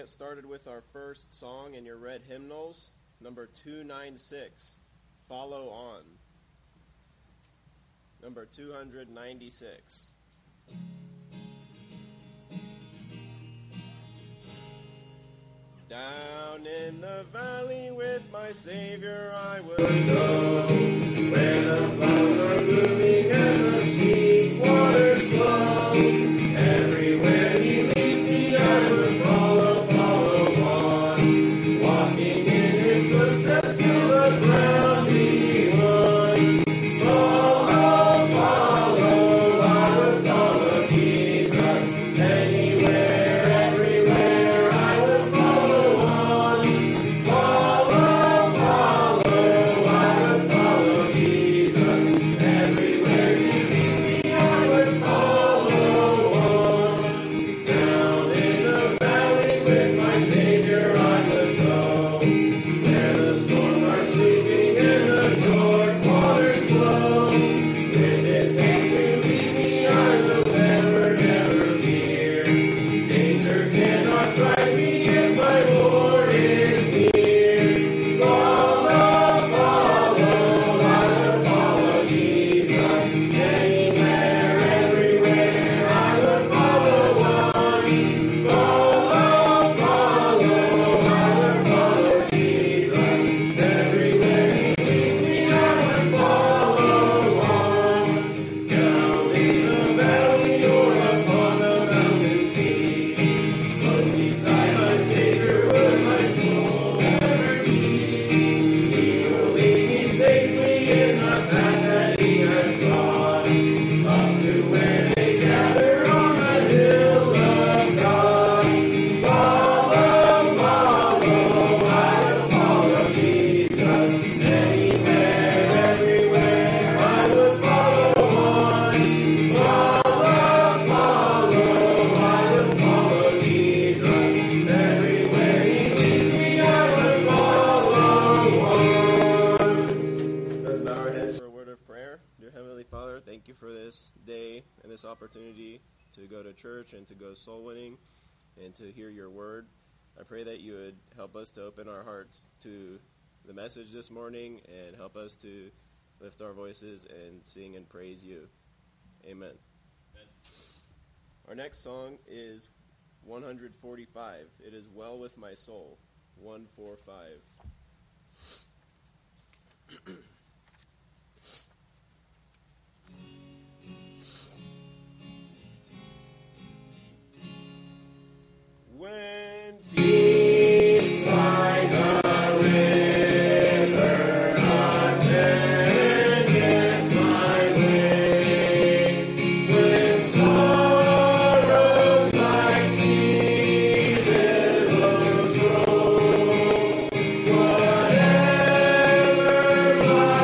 get started with our first song in your red hymnals, number 296, Follow On. Number 296. Down in the valley with my Savior I will go, where the flowers are blooming and the sweet waters flow. Everywhere He leads me I will follow, follow on, walking in His footsteps till the ground He won. Follow, follow, I will follow Jesus, anywhere, everywhere I will follow on. Follow, follow, I will follow Jesus, everywhere He leads me I will follow on. Down in the valley with my Savior I will go, where the storms are sweeping and the dark waters flow. With His hands to lead me I will never, never fear. Danger cannot frighten me if my Lord is near. Follow, follow, I will follow Jesus, anywhere, everywhere I will follow on. Follow, follow, I will follow Jesus, everywhere He leads me I will follow on. Down in the valley or upon the mountain sea, close beside my Savior will my soul ever be. He will lead me safely in the path that He has trod, up to where they gather on the hills of God. Follow, follow, I will follow Jesus, anywhere, everywhere I will follow on. Follow, follow, I will follow Jesus, everywhere He leads me I will follow on. Let's bow our heads for a word of prayer. Dear Heavenly Father, thank You for this day and this opportunity to go to church and to go soul winning and to hear Your word. I pray that You would help us to open our hearts to the message this morning and help us to lift our voices and sing and praise You. Amen. Our next song is 145. It is Well With My Soul. 145. When peace like a river attendeth my way, when sorrows like seas billows roll, whatever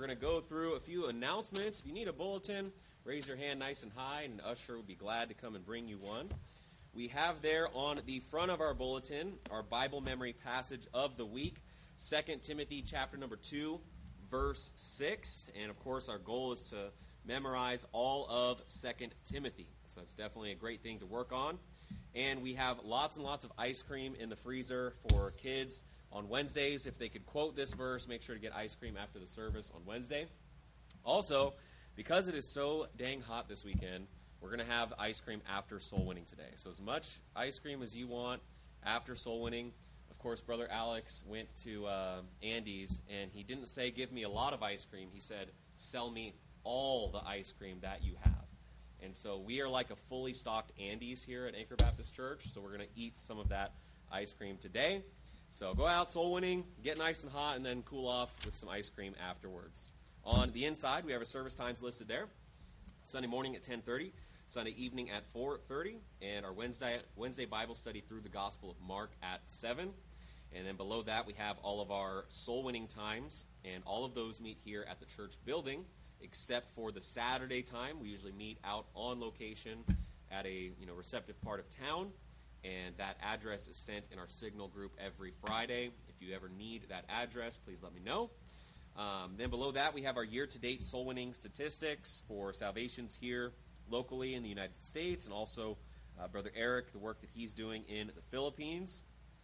going to go through a few announcements. If you need a bulletin, raise your hand nice and high, and an usher would be glad to come and bring you one. We have there on the front of our bulletin our Bible memory passage of the week, 2 Timothy chapter number 2, verse 6. And, of course, our goal is to memorize all of 2 Timothy. So it's definitely a great thing to work on. And we have lots and lots of ice cream in the freezer for kids on Wednesdays. If they could quote this verse, make sure to get ice cream after the service on Wednesday. Also, because it is so dang hot this weekend, we're going to have ice cream after soul winning today. So as much ice cream as you want after soul winning. Of course, Brother Alex went to Andy's, and he didn't say, give me a lot of ice cream. He said, sell me all the ice cream that you have. And so we are like a fully stocked Andy's here at Anchor Baptist Church, so we're going to eat some of that ice cream today. So go out, soul winning, get nice and hot, and then cool off with some ice cream afterwards. On the inside, we have our service times listed there. Sunday morning at 10:30, Sunday evening at 4:30, and our Wednesday Bible study through the Gospel of Mark at 7. And then below that, we have all of our soul winning times, and all of those meet here at the church building, except for the Saturday time. We usually meet out on location at a receptive part of town, and that address is sent in our Signal group every Friday. If you ever need that address, please let me know. Then below that, we have our year-to-date soul-winning statistics for salvations here locally in the United States, and also Brother Eric, the work that he's doing in the Philippines.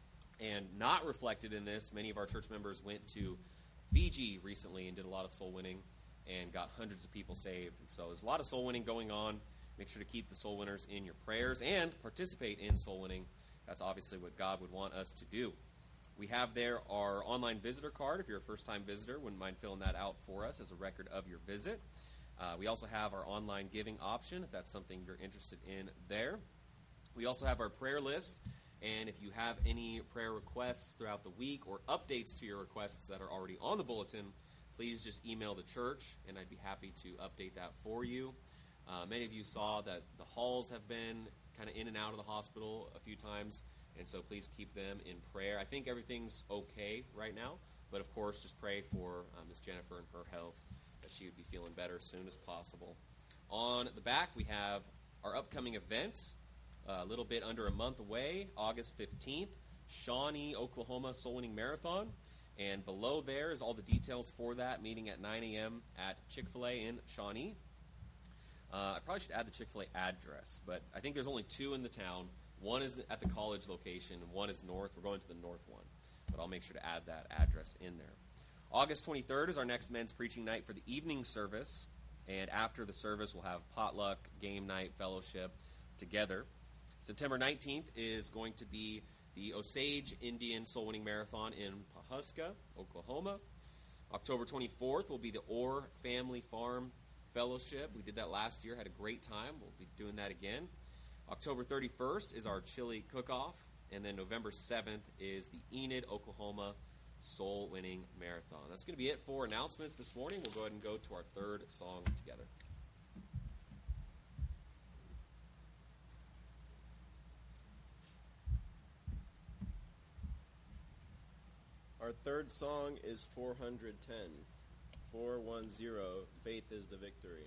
And not reflected in this, many of our church members went to Fiji recently and did a lot of soul winning and got hundreds of people saved. And so there's a lot of soul winning going on. Make sure to keep the soul winners in your prayers and participate in soul winning. That's obviously what God would want us to do. We have there our online visitor card. If you're a first-time visitor, wouldn't mind filling that out for us as a record of your visit. We also have our online giving option, if that's something you're interested in there. We also have our prayer list. And if you have any prayer requests throughout the week or updates to your requests that are already on the bulletin, please just email the church, and I'd be happy to update that for you. Many of you saw that the Halls have been kind of in and out of the hospital a few times, and so please keep them in prayer. I think everything's okay right now, but of course just pray for Miss Jennifer and her health, that she would be feeling better as soon as possible. On the back, we have our upcoming events. A little bit under a month away, August 15th, Shawnee, Oklahoma Soul Winning Marathon. And below there is all the details for that, meeting at 9 a.m. at Chick-fil-A in Shawnee. I probably should add the Chick-fil-A address, but I think there's only two in the town. One is at the college location, and one is north. We're going to the north one, but I'll make sure to add that address in there. August 23rd is our next men's preaching night for the evening service, and after the service, we'll have potluck, game night, fellowship together. September 19th is going to be the Osage Indian Soul Winning Marathon in Pawhuska, Oklahoma. October 24th will be the Orr Family Farm Fellowship. We did that last year, had a great time. We'll be doing that again. October 31st is our chili cook-off, and then November 7th is the Enid, Oklahoma Soul Winning Marathon. That's going to be it for announcements this morning. We'll go ahead and go to our third song together. Our third song is 410. 410, Faith is the Victory.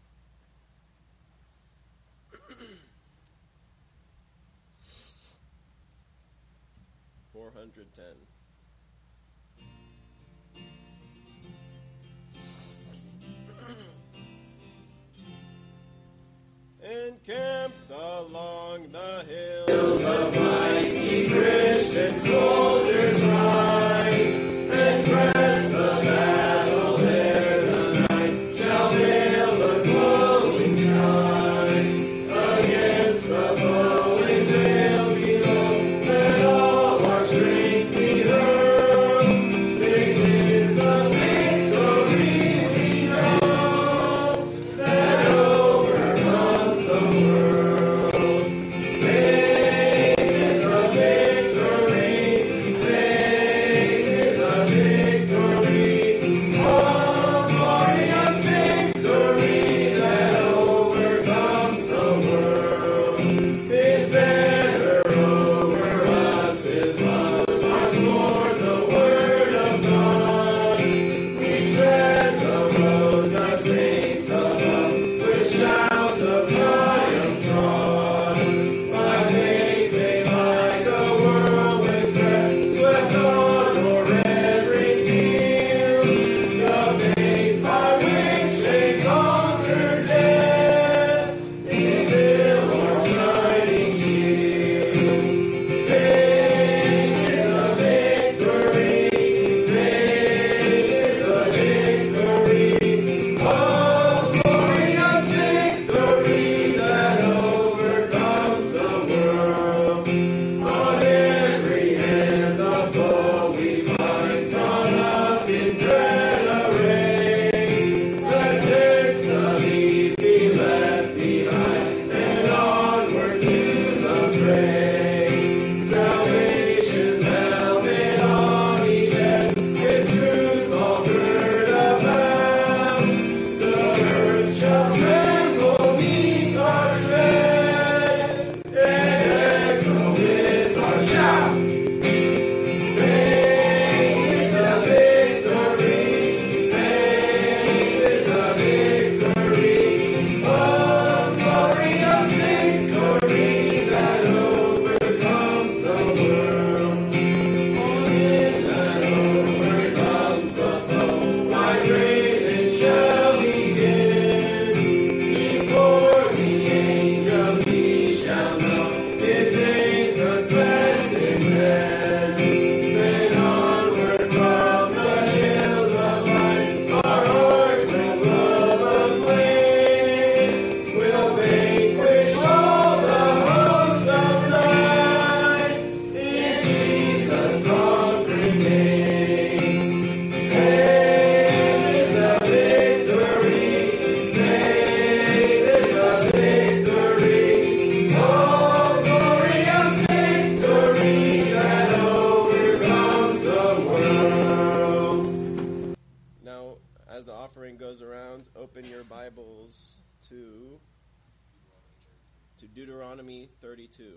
Encamped along the hills of light, ye Christian soldiers rise, and press the battle ere the night shall veil the glowing skies. Against the flowing veils below, let all our strength be hurled. Big is the victory we know, that overcomes the world. Faith is the victory, faith to Deuteronomy 32.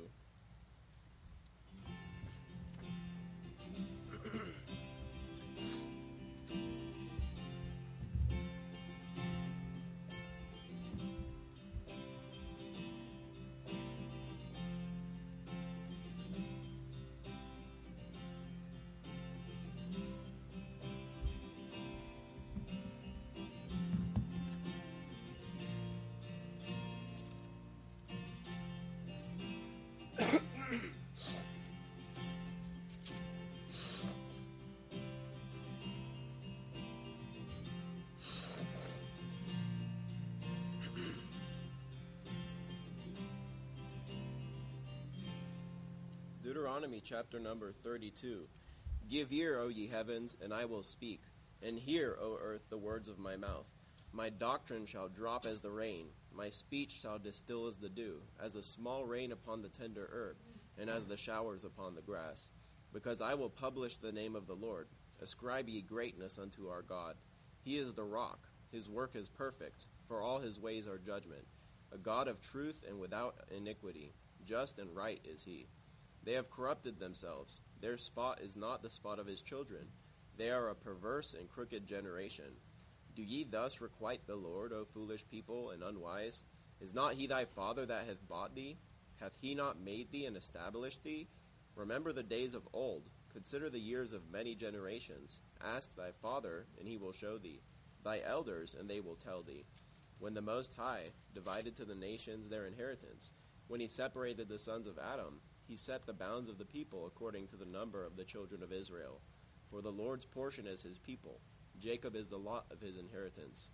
Deuteronomy chapter number 32. Give ear, O ye heavens, and I will speak, and hear, O earth, the words of my mouth. My doctrine shall drop as the rain, my speech shall distill as the dew, as the small rain upon the tender herb, and as the showers upon the grass. Because I will publish the name of the Lord. Ascribe ye greatness unto our God. He is the rock, his work is perfect, for all his ways are judgment. A God of truth and without iniquity, just and right is he. They have corrupted themselves. Their spot is not the spot of his children. They are a perverse and crooked generation. Do ye thus requite the Lord, O foolish people and unwise? Is not he thy father that hath bought thee? Hath he not made thee and established thee? Remember the days of old. Consider the years of many generations. Ask thy father, and he will show thee. Thy elders, and they will tell thee. When the Most High divided to the nations their inheritance, when he separated the sons of Adam, he set the bounds of the people according to the number of the children of Israel. For the Lord's portion is his people. Jacob is the lot of his inheritance.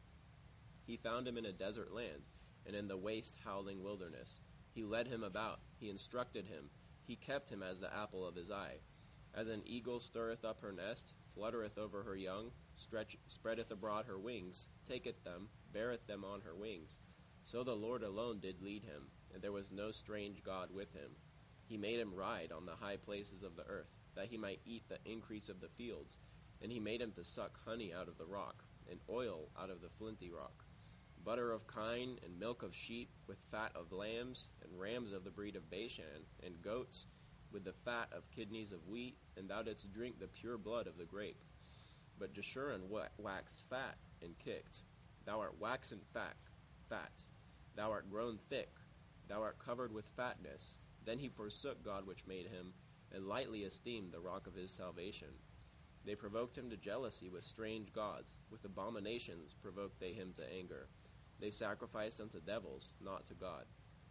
He found him in a desert land, and in the waste howling wilderness. He led him about, he instructed him, he kept him as the apple of his eye. As an eagle stirreth up her nest, fluttereth over her young, spreadeth abroad her wings, taketh them, beareth them on her wings. So the Lord alone did lead him, and there was no strange God with him. He made him ride on the high places of the earth, that he might eat the increase of the fields. And he made him to suck honey out of the rock, and oil out of the flinty rock. Butter of kine, and milk of sheep, with fat of lambs, and rams of the breed of Bashan, and goats, with the fat of kidneys of wheat, and thou didst drink the pure blood of the grape. But Jeshurun waxed fat, and kicked. Thou art waxen fat. Thou art grown thick. Thou art covered with fatness. Then he forsook God which made him, and lightly esteemed the rock of his salvation. They provoked him to jealousy with strange gods. With abominations provoked they him to anger. They sacrificed unto devils, not to God.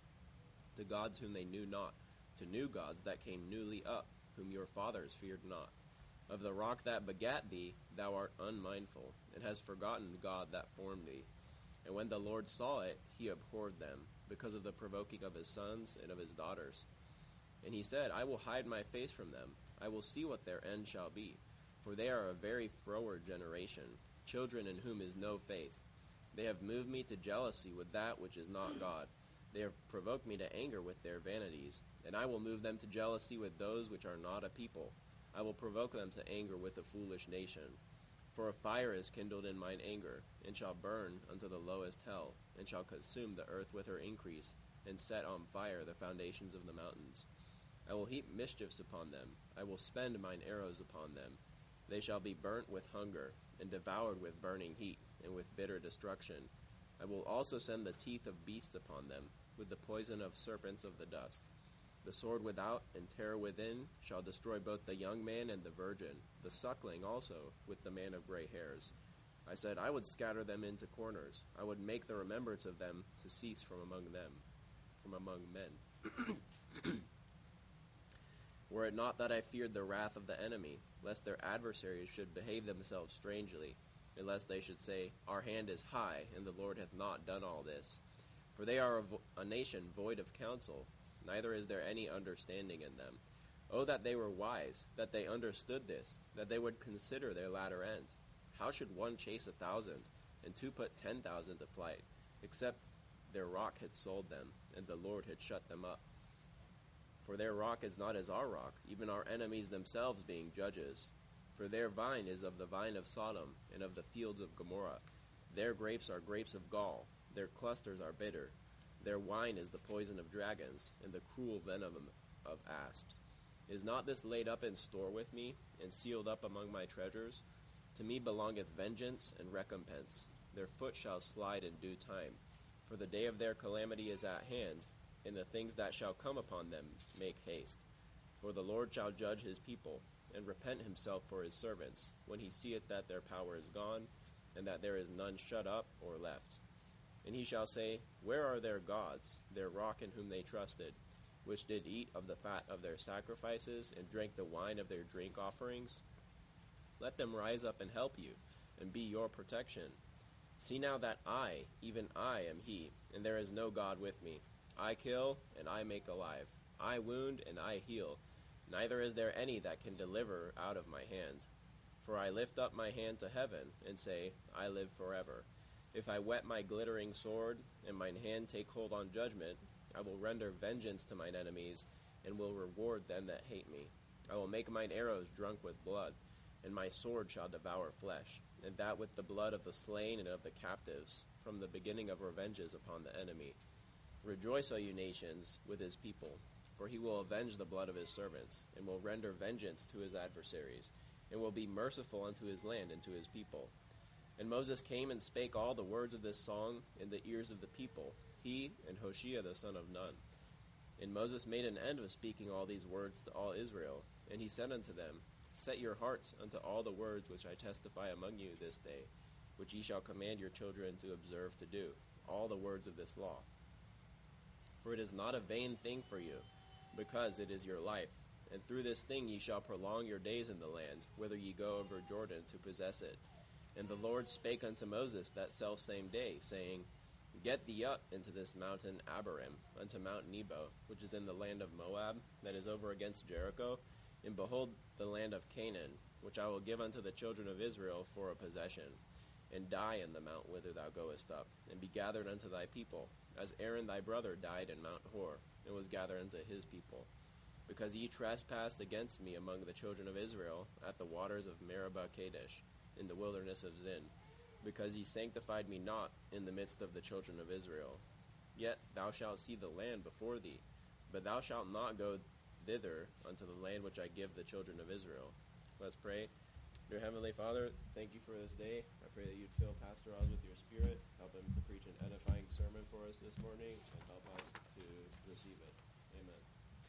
To gods whom they knew not, to new gods that came newly up, whom your fathers feared not. Of the rock that begat thee, thou art unmindful, and hast forgotten God that formed thee. And when the Lord saw it, he abhorred them, because of the provoking of his sons and of his daughters. And he said, I will hide my face from them. I will see what their end shall be. For they are a very froward generation, children in whom is no faith. They have moved me to jealousy with that which is not God. They have provoked me to anger with their vanities. And I will move them to jealousy with those which are not a people. I will provoke them to anger with a foolish nation. For a fire is kindled in mine anger, and shall burn unto the lowest hell, and shall consume the earth with her increase, and set on fire the foundations of the mountains. I will heap mischiefs upon them. I will spend mine arrows upon them. They shall be burnt with hunger, and devoured with burning heat, and with bitter destruction. I will also send the teeth of beasts upon them, with the poison of serpents of the dust. The sword without and terror within shall destroy both the young man and the virgin, the suckling also, with the man of gray hairs. I said, I would scatter them into corners. I would make the remembrance of them to cease from among men. Were it not that I feared the wrath of the enemy, lest their adversaries should behave themselves strangely, and lest they should say, Our hand is high, and the Lord hath not done all this. For they are a nation void of counsel, neither is there any understanding in them. Oh, that they were wise, that they understood this, that they would consider their latter end. How should one chase 1,000, and two put 10,000 to flight, except their rock had sold them, and the Lord had shut them up? For their rock is not as our rock, even our enemies themselves being judges. For their vine is of the vine of Sodom, and of the fields of Gomorrah. Their grapes are grapes of gall. Their clusters are bitter. Their wine is the poison of dragons, and the cruel venom of asps. Is not this laid up in store with me, and sealed up among my treasures? To me belongeth vengeance and recompense. Their foot shall slide in due time. For the day of their calamity is at hand, and the things that shall come upon them make haste. For the Lord shall judge his people, and repent himself for his servants, when he seeth that their power is gone, and that there is none shut up or left. And he shall say, Where are their gods, their rock in whom they trusted, which did eat of the fat of their sacrifices, and drank the wine of their drink offerings? Let them rise up and help you, and be your protection. See now that I, even I, am he, and there is no God with me. I kill, and I make alive. I wound, and I heal. Neither is there any that can deliver out of my hand. For I lift up my hand to heaven, and say, I live forever. If I whet my glittering sword, and mine hand take hold on judgment, I will render vengeance to mine enemies, and will reward them that hate me. I will make mine arrows drunk with blood, and my sword shall devour flesh, and that with the blood of the slain and of the captives, from the beginning of revenges upon the enemy. Rejoice, O you nations, with his people, for he will avenge the blood of his servants, and will render vengeance to his adversaries, and will be merciful unto his land and to his people. And Moses came and spake all the words of this song in the ears of the people, he and Hoshea the son of Nun. And Moses made an end of speaking all these words to all Israel, and he said unto them, Set your hearts unto all the words which I testify among you this day, which ye shall command your children to observe to do, all the words of this law. For it is not a vain thing for you, because it is your life, and through this thing ye shall prolong your days in the land, whither ye go over Jordan to possess it. And the Lord spake unto Moses that selfsame day, saying, Get thee up into this mountain Abarim, unto Mount Nebo, which is in the land of Moab, that is over against Jericho, and behold the land of Canaan, which I will give unto the children of Israel for a possession, and die in the mount whither thou goest up, and be gathered unto thy people, as Aaron thy brother died in Mount Hor, and was gathered unto his people. Because ye trespassed against me among the children of Israel, at the waters of Meribah Kadesh, in the wilderness of Zin, because ye sanctified me not in the midst of the children of Israel. Yet thou shalt see the land before thee, but thou shalt not go thither unto the land which I give the children of Israel. Let's pray. Dear Heavenly Father, thank you for this day. I pray that you'd fill Pastor Oz with your Spirit, help him to preach an edifying sermon for us this morning, and help us to receive it. Amen.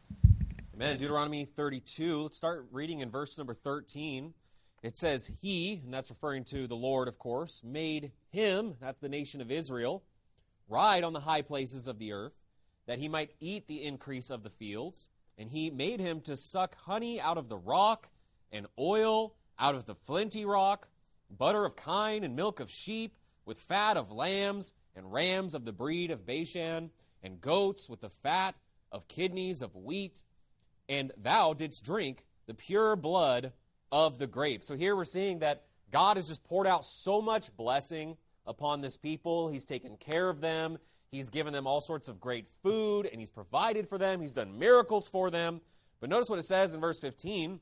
Amen. Deuteronomy 32. Let's start reading in verse number 13. It says, He, and that's referring to the Lord, of course, made him, that's the nation of Israel, ride on the high places of the earth, that he might eat the increase of the fields. And he made him to suck honey out of the rock, and oil out of the flinty rock, butter of kine and milk of sheep, with fat of lambs and rams of the breed of Bashan, and goats with the fat of kidneys of wheat. And thou didst drink the pure blood of the grape. So here we're seeing that God has just poured out so much blessing upon this people. He's taken care of them. He's given them all sorts of great food, and he's provided for them. He's done miracles for them. But notice what it says in verse 15.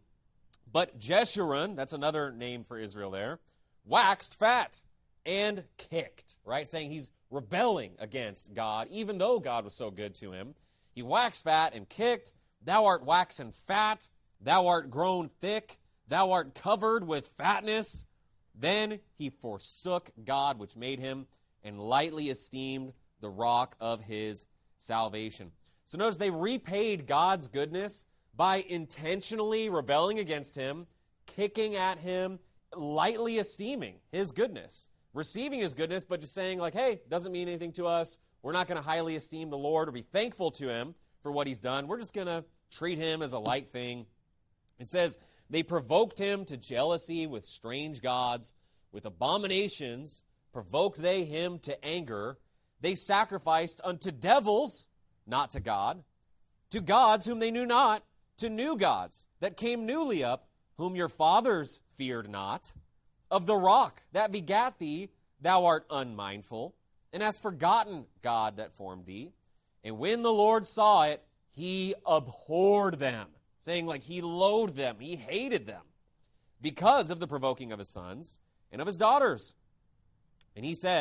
But Jeshurun, that's another name for Israel there, waxed fat and kicked, right? Saying he's rebelling against God, even though God was so good to him. He waxed fat and kicked. Thou art waxen fat. Thou art grown thick. Thou art covered with fatness. Then he forsook God, which made him, and lightly esteemed the rock of his salvation. So notice they repaid God's goodness by intentionally rebelling against him, kicking at him, lightly esteeming his goodness, receiving his goodness, but just saying like, hey, doesn't mean anything to us. We're not going to highly esteem the Lord or be thankful to him for what he's done. We're just going to treat him as a light thing. It says, they provoked him to jealousy with strange gods. With abominations provoked they him to anger. They sacrificed unto devils, not to God, to gods whom they knew not, to new gods that came newly up, whom your fathers feared not. Of the rock that begat thee, thou art unmindful, and hast forgotten God that formed thee. And when the Lord saw it, he abhorred them, saying like he loathed them, he hated them, because of the provoking of his sons and of his daughters. And he said,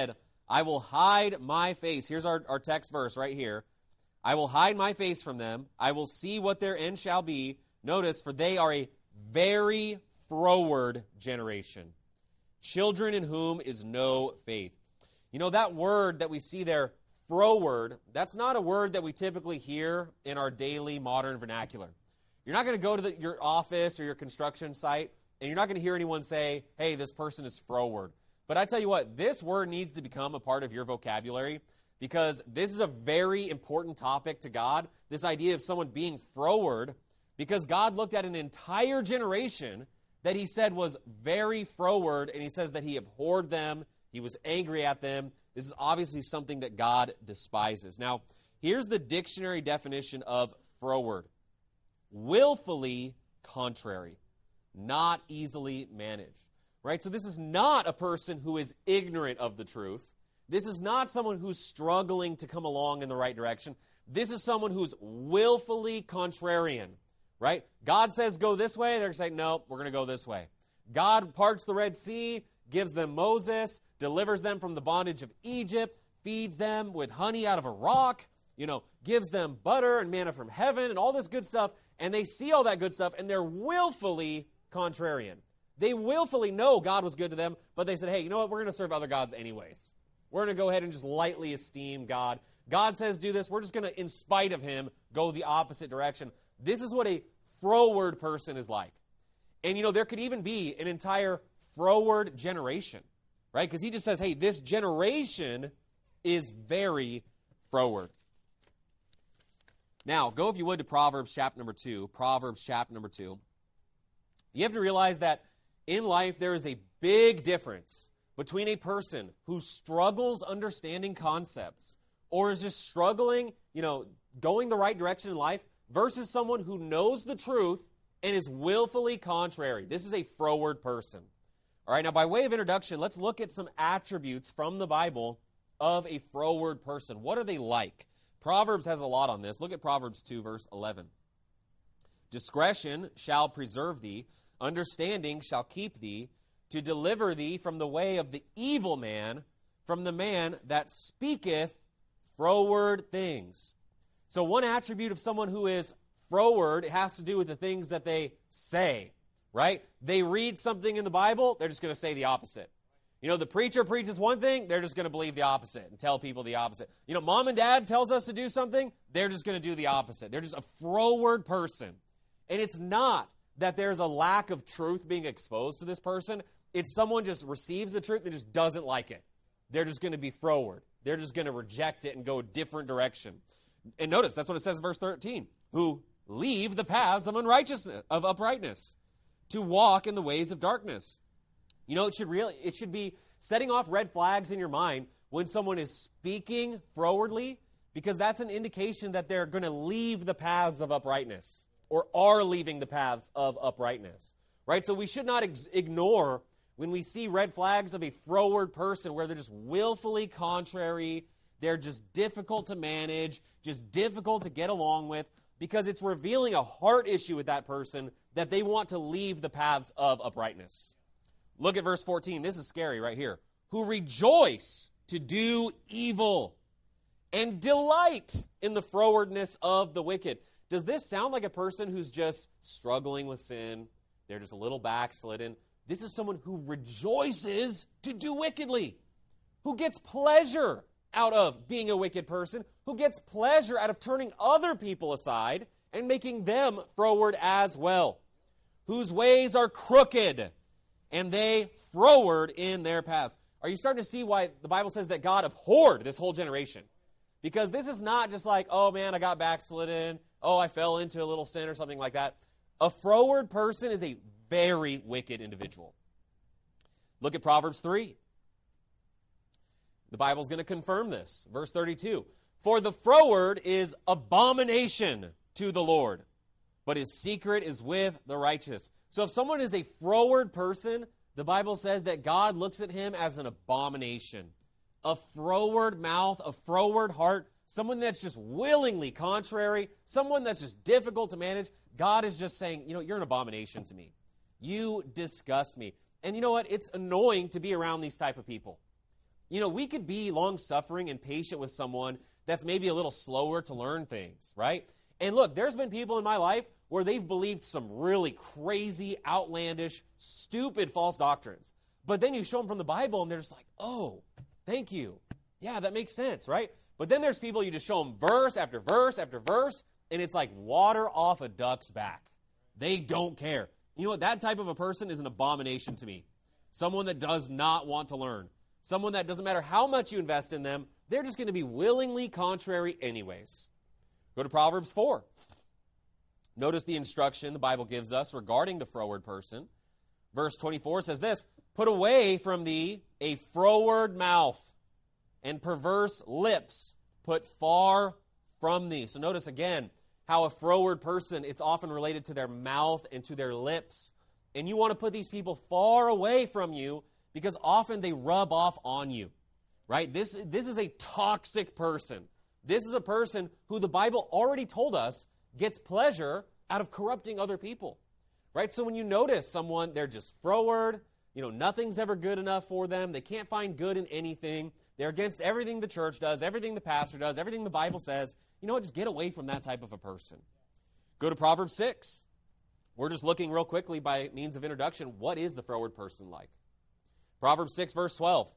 I will hide my face. Here's our text verse right here. I will hide my face from them. I will see what their end shall be. Notice, for they are a very froward generation, children in whom is no faith. You know, that word that we see there, froward, that's not a word that we typically hear in our daily modern vernacular. You're not going to go to your office or your construction site, and you're not going to hear anyone say, hey, this person is froward. But I tell you what, this word needs to become a part of your vocabulary, because this is a very important topic to God, this idea of someone being froward, because God looked at an entire generation that he said was very froward, and he says that he abhorred them, he was angry at them. This is obviously something that God despises. Now, here's the dictionary definition of froward. Willfully contrary, not easily managed. Right? So this is not a person who is ignorant of the truth. This is not someone who's struggling to come along in the right direction. This is someone who's willfully contrarian, right? God says go this way. They're going to say, no, we're going to go this way. God parts the Red Sea, gives them Moses, delivers them from the bondage of Egypt, feeds them with honey out of a rock, gives them butter and manna from heaven and all this good stuff. And they see all that good stuff, and they're willfully contrarian. They willfully know God was good to them, but they said, hey, you know what? We're going to serve other gods anyways. We're going to go ahead and just lightly esteem God. God says do this. We're just going to, in spite of him, go the opposite direction. This is what a froward person is like. And, there could even be an entire froward generation, right? Because he just says, hey, this generation is very froward. Now, go, if you would, to Proverbs chapter number 2. Proverbs chapter number 2. You have to realize that in life there is a big difference between a person who struggles understanding concepts or is just struggling, going the right direction in life versus someone who knows the truth and is willfully contrary. This is a froward person. All right, now by way of introduction, let's look at some attributes from the Bible of a froward person. What are they like? Proverbs has a lot on this. Look at Proverbs 2, verse 11. Discretion shall preserve thee, understanding shall keep thee, to deliver thee from the way of the evil man, from the man that speaketh froward things. So one attribute of someone who is froward has to do with the things that they say, right? They read something in the Bible, they're just going to say the opposite. The preacher preaches one thing, they're just going to believe the opposite and tell people the opposite. Mom and dad tells us to do something, they're just going to do the opposite. They're just a froward person. And it's not that there's a lack of truth being exposed to this person. It's someone just receives the truth and just doesn't like it. They're just going to be froward. They're just going to reject it and go a different direction. And notice, that's what it says in verse 13. Who leave the paths of unrighteousness, of uprightness, to walk in the ways of darkness. It should be setting off red flags in your mind when someone is speaking frowardly, because that's an indication that they're going to leave the paths of uprightness or are leaving the paths of uprightness, right? So we should not ignore when we see red flags of a froward person where they're just willfully contrary, they're just difficult to manage, just difficult to get along with, because it's revealing a heart issue with that person that they want to leave the paths of uprightness. Look at verse 14. This is scary right here. Who rejoice to do evil and delight in the frowardness of the wicked. Does this sound like a person who's just struggling with sin? They're just a little backslidden. This is someone who rejoices to do wickedly, who gets pleasure out of being a wicked person, who gets pleasure out of turning other people aside and making them froward as well, whose ways are crooked, and they froward in their paths. Are you starting to see why the Bible says that God abhorred this whole generation? Because this is not just like, oh man, I got backslidden, oh, I fell into a little sin or something like that. A froward person is a very wicked individual. Look at Proverbs 3. The Bible's going to confirm this. Verse 32. For the froward is abomination to the Lord, but his secret is with the righteous. So if someone is a froward person, the Bible says that God looks at him as an abomination. A froward mouth, a froward heart, someone that's just willingly contrary, someone that's just difficult to manage. God is just saying, you're an abomination to me. You disgust me. And you know what? It's annoying to be around these type of people. we could be long-suffering and patient with someone that's maybe a little slower to learn things, right? And look, there's been people in my life where they've believed some really crazy, outlandish, stupid false doctrines. But then you show them from the Bible, and they're just like, oh, thank you. Yeah, that makes sense, right? But then there's people you just show them verse after verse after verse, and it's like water off a duck's back. They don't care. You know what? That type of a person is an abomination to me. Someone that does not want to learn. Someone that doesn't matter how much you invest in them, they're just going to be willingly contrary anyways. Go to Proverbs 4. Notice the instruction the Bible gives us regarding the froward person. Verse 24 says this, "Put away from thee a froward mouth, and perverse lips put far from thee." So notice again how a froward person, it's often related to their mouth and to their lips. And you want to put these people far away from you because often they rub off on you, right? This is a toxic person. This is a person who the Bible already told us gets pleasure out of corrupting other people, right? So when you notice someone, they're just froward, nothing's ever good enough for them. They can't find good in anything. They're against everything the church does, everything the pastor does, everything the Bible says. You know what? Just get away from that type of a person. Go to Proverbs 6. We're just looking real quickly by means of introduction. What is the froward person like? Proverbs 6, verse 12.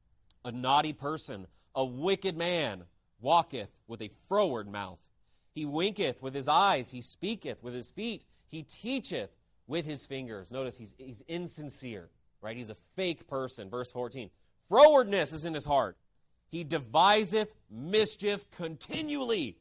"A naughty person, a wicked man, walketh with a froward mouth. He winketh with his eyes, he speaketh with his feet, he teacheth with his fingers." Notice he's insincere, right? He's a fake person. Verse 14. "Frowardness is in his heart. He deviseth mischief continually.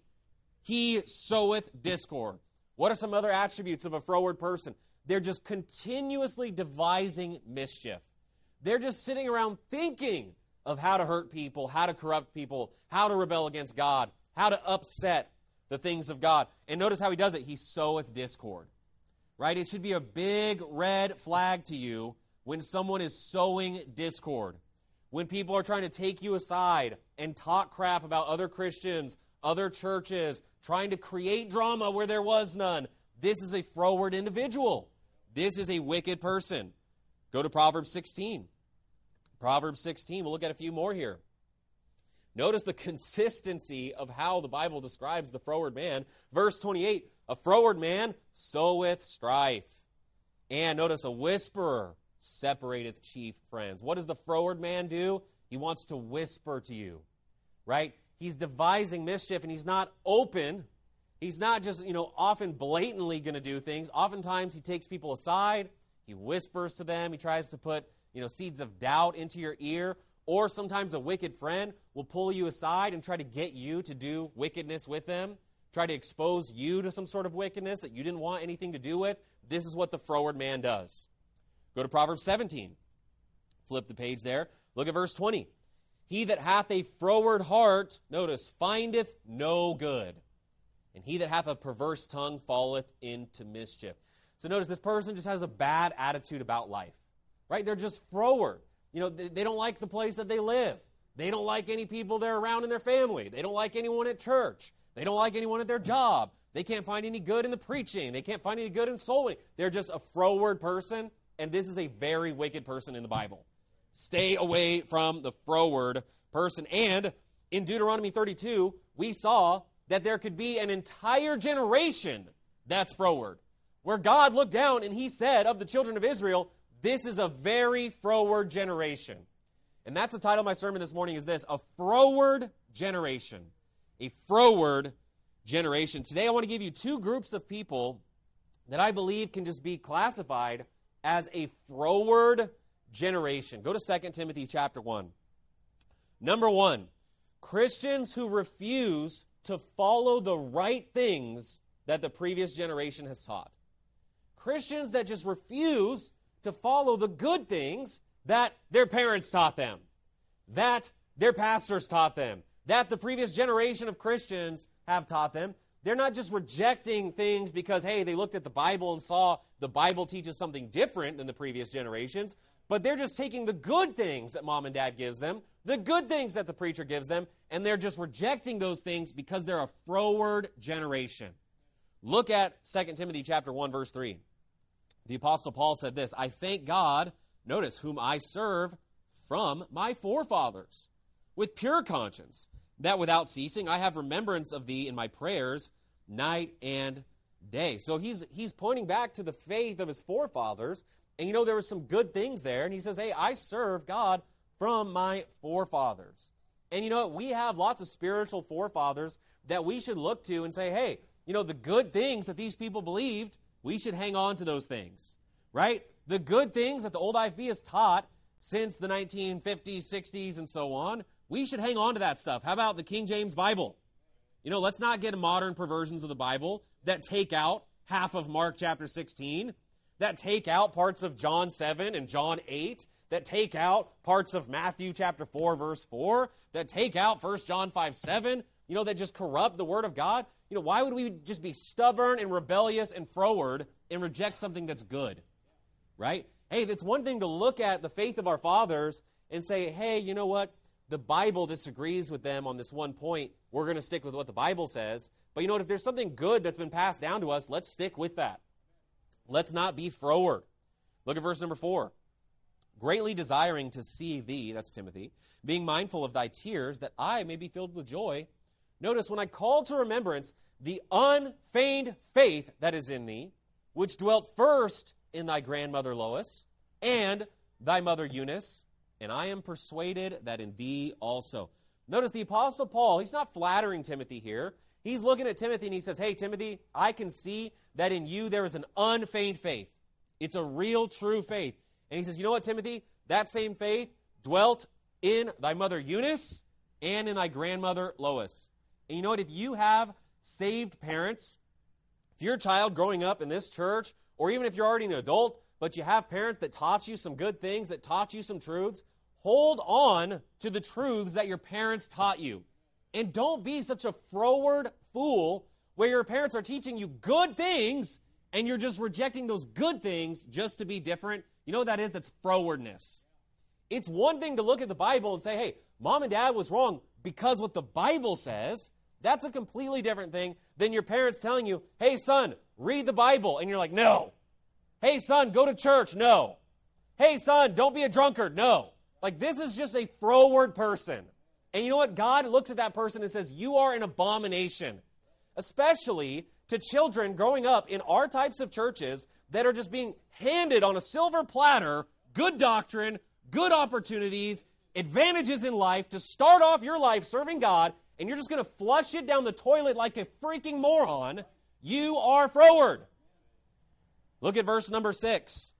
He soweth discord." What are some other attributes of a froward person? They're just continuously devising mischief. They're just sitting around thinking of how to hurt people, how to corrupt people, how to rebel against God, how to upset the things of God. And notice how he does it. He soweth discord, right? It should be a big red flag to you when someone is sowing discord. When people are trying to take you aside and talk crap about other Christians, other churches, trying to create drama where there was none. This is a froward individual. This is a wicked person. Go to Proverbs 16. Proverbs 16, we'll look at a few more here. Notice the consistency of how the Bible describes the froward man. Verse 28, "A froward man soweth strife." And notice, "A whisperer separateth chief friends." What does the froward man do? He wants to whisper to you, right? He's devising mischief, and he's not open. He's not just, often blatantly going to do things. Oftentimes, he takes people aside. He whispers to them. He tries to put, seeds of doubt into your ear. Or sometimes a wicked friend will pull you aside and try to get you to do wickedness with them, try to expose you to some sort of wickedness that you didn't want anything to do with. This is what the froward man does. Go to Proverbs 17. Flip the page there. Look at verse 20. "He that hath a froward heart," notice, "findeth no good. And he that hath a perverse tongue falleth into mischief." So notice this person just has a bad attitude about life, right? They're just froward. They don't like the place that they live. They don't like any people they're around in their family. They don't like anyone at church. They don't like anyone at their job. They can't find any good in the preaching. They can't find any good in soul winning. They're just a froward person, and this is a very wicked person in the Bible. Stay away from the froward person. And in Deuteronomy 32, we saw that there could be an entire generation that's froward, where God looked down and he said of the children of Israel, this is a very froward generation. And that's the title of my sermon this morning is this, "A Froward Generation." A froward generation. Today I want to give you two groups of people that I believe can just be classified as a froward generation. Go to 2 Timothy chapter 1. Number 1, Christians who refuse to follow the right things that the previous generation has taught. Christians that just refuse to follow the good things that their parents taught them, that their pastors taught them, that the previous generation of Christians have taught them. They're not just rejecting things because, hey, they looked at the Bible and saw the Bible teaches something different than the previous generations, but they're just taking the good things that mom and dad gives them, the good things that the preacher gives them, and they're just rejecting those things because they're a froward generation. Look at 2 Timothy chapter 1, verse 3. The Apostle Paul said this, "I thank God," notice, "whom I serve from my forefathers, with pure conscience, that without ceasing I have remembrance of thee in my prayers night and day. So he's pointing back to the faith of his forefathers, and there were some good things there, and he says, hey, I serve God from my forefathers. And you know what? We have lots of spiritual forefathers that we should look to and say, hey, the good things that these people believed, we should hang on to those things, right? The good things that the old IFB has taught since the 1950s, 60s, and so on, we should hang on to that stuff. How about the King James Bible? Let's not get modern perversions of the Bible that take out half of Mark chapter 16, that take out parts of John 7 and John 8, that take out parts of Matthew chapter 4, verse 4, that take out 1 John 5, 7, that just corrupt the Word of God. Why would we just be stubborn and rebellious and froward and reject something that's good, right? Hey, it's one thing to look at the faith of our fathers and say, hey, you know what? The Bible disagrees with them on this one point. We're going to stick with what the Bible says. But you know what? If there's something good that's been passed down to us, let's stick with that. Let's not be froward. Look at verse number 4. Greatly desiring to see thee, that's Timothy, being mindful of thy tears, that I may be filled with joy. Notice, when I call to remembrance the unfeigned faith that is in thee, which dwelt first in thy grandmother Lois and thy mother Eunice, and I am persuaded that in thee also. Notice the Apostle Paul, he's not flattering Timothy here. He's looking at Timothy and he says, hey, Timothy, I can see that in you there is an unfeigned faith. It's a real, true faith. And he says, you know what, Timothy? That same faith dwelt in thy mother Eunice and in thy grandmother Lois. And you know what? If you have saved parents, if you're a child growing up in this church, or even if you're already an adult, but you have parents that taught you some good things, that taught you some truths, hold on to the truths that your parents taught you. And don't be such a froward fool where your parents are teaching you good things and you're just rejecting those good things just to be different. You know what that is? That's frowardness. It's one thing to look at the Bible and say, hey, mom and dad was wrong because what the Bible says. That's a completely different thing than your parents telling you, hey, son, read the Bible. And you're like, no. Hey, son, go to church. No. Hey, son, don't be a drunkard. No. Like, this is just a froward person. And you know what? God looks at that person and says, you are an abomination. Especially to children growing up in our types of churches that are just being handed on a silver platter good doctrine, good opportunities, advantages in life to start off your life serving God, and you're just going to flush it down the toilet like a freaking moron. You are froward. Look at verse number 6.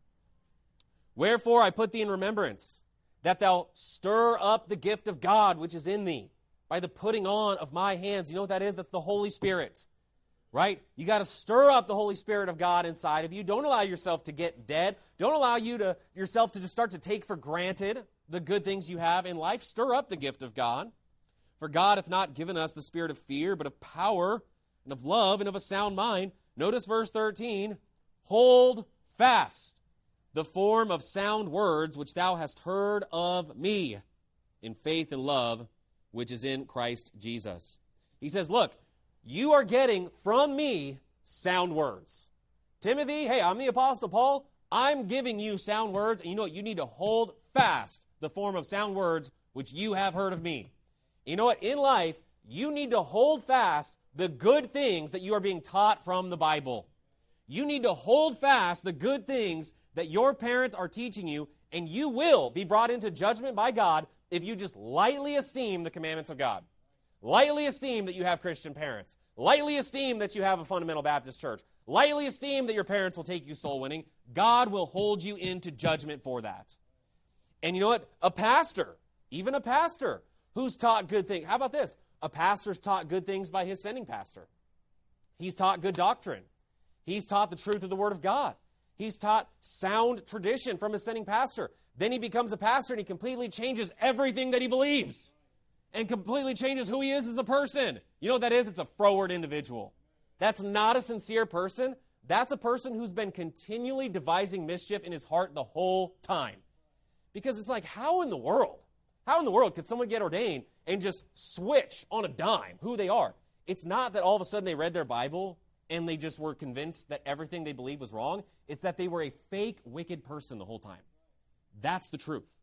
Wherefore I put thee in remembrance, that thou stir up the gift of God which is in thee, by the putting on of my hands. You know what that is? That's the Holy Spirit, right? You got to stir up the Holy Spirit of God inside of you. Don't allow yourself to get dead. Don't allow yourself to just start to take for granted the good things you have in life. Stir up the gift of God. For God hath not given us the spirit of fear, but of power and of love and of a sound mind. Notice verse 13. Hold fast the form of sound words which thou hast heard of me in faith and love which is in Christ Jesus. He says, look, you are getting from me sound words. Timothy, hey, I'm the Apostle Paul. I'm giving you sound words, and you know what? You need to hold fast the form of sound words which you have heard of me. You know what? In life, you need to hold fast the good things that you are being taught from the Bible. You need to hold fast the good things that your parents are teaching you, and you will be brought into judgment by God if you just lightly esteem the commandments of God. Lightly esteem that you have Christian parents. Lightly esteem that you have a fundamental Baptist church. Lightly esteem that your parents will take you soul winning. God will hold you into judgment for that. And you know what? A pastor, even a pastor who's taught good things. How about this? A pastor's taught good things by his sending pastor. He's taught good doctrine. He's taught the truth of the Word of God. He's taught sound tradition from his sending pastor. Then he becomes a pastor and he completely changes everything that he believes and completely changes who he is as a person. You know what that is? It's a froward individual. That's not a sincere person. That's a person who's been continually devising mischief in his heart the whole time. Because it's like, how in the world could someone get ordained and just switch on a dime who they are? It's not that all of a sudden they read their Bible and they just were convinced that everything they believed was wrong. It's that they were a fake, wicked person the whole time. That's the truth.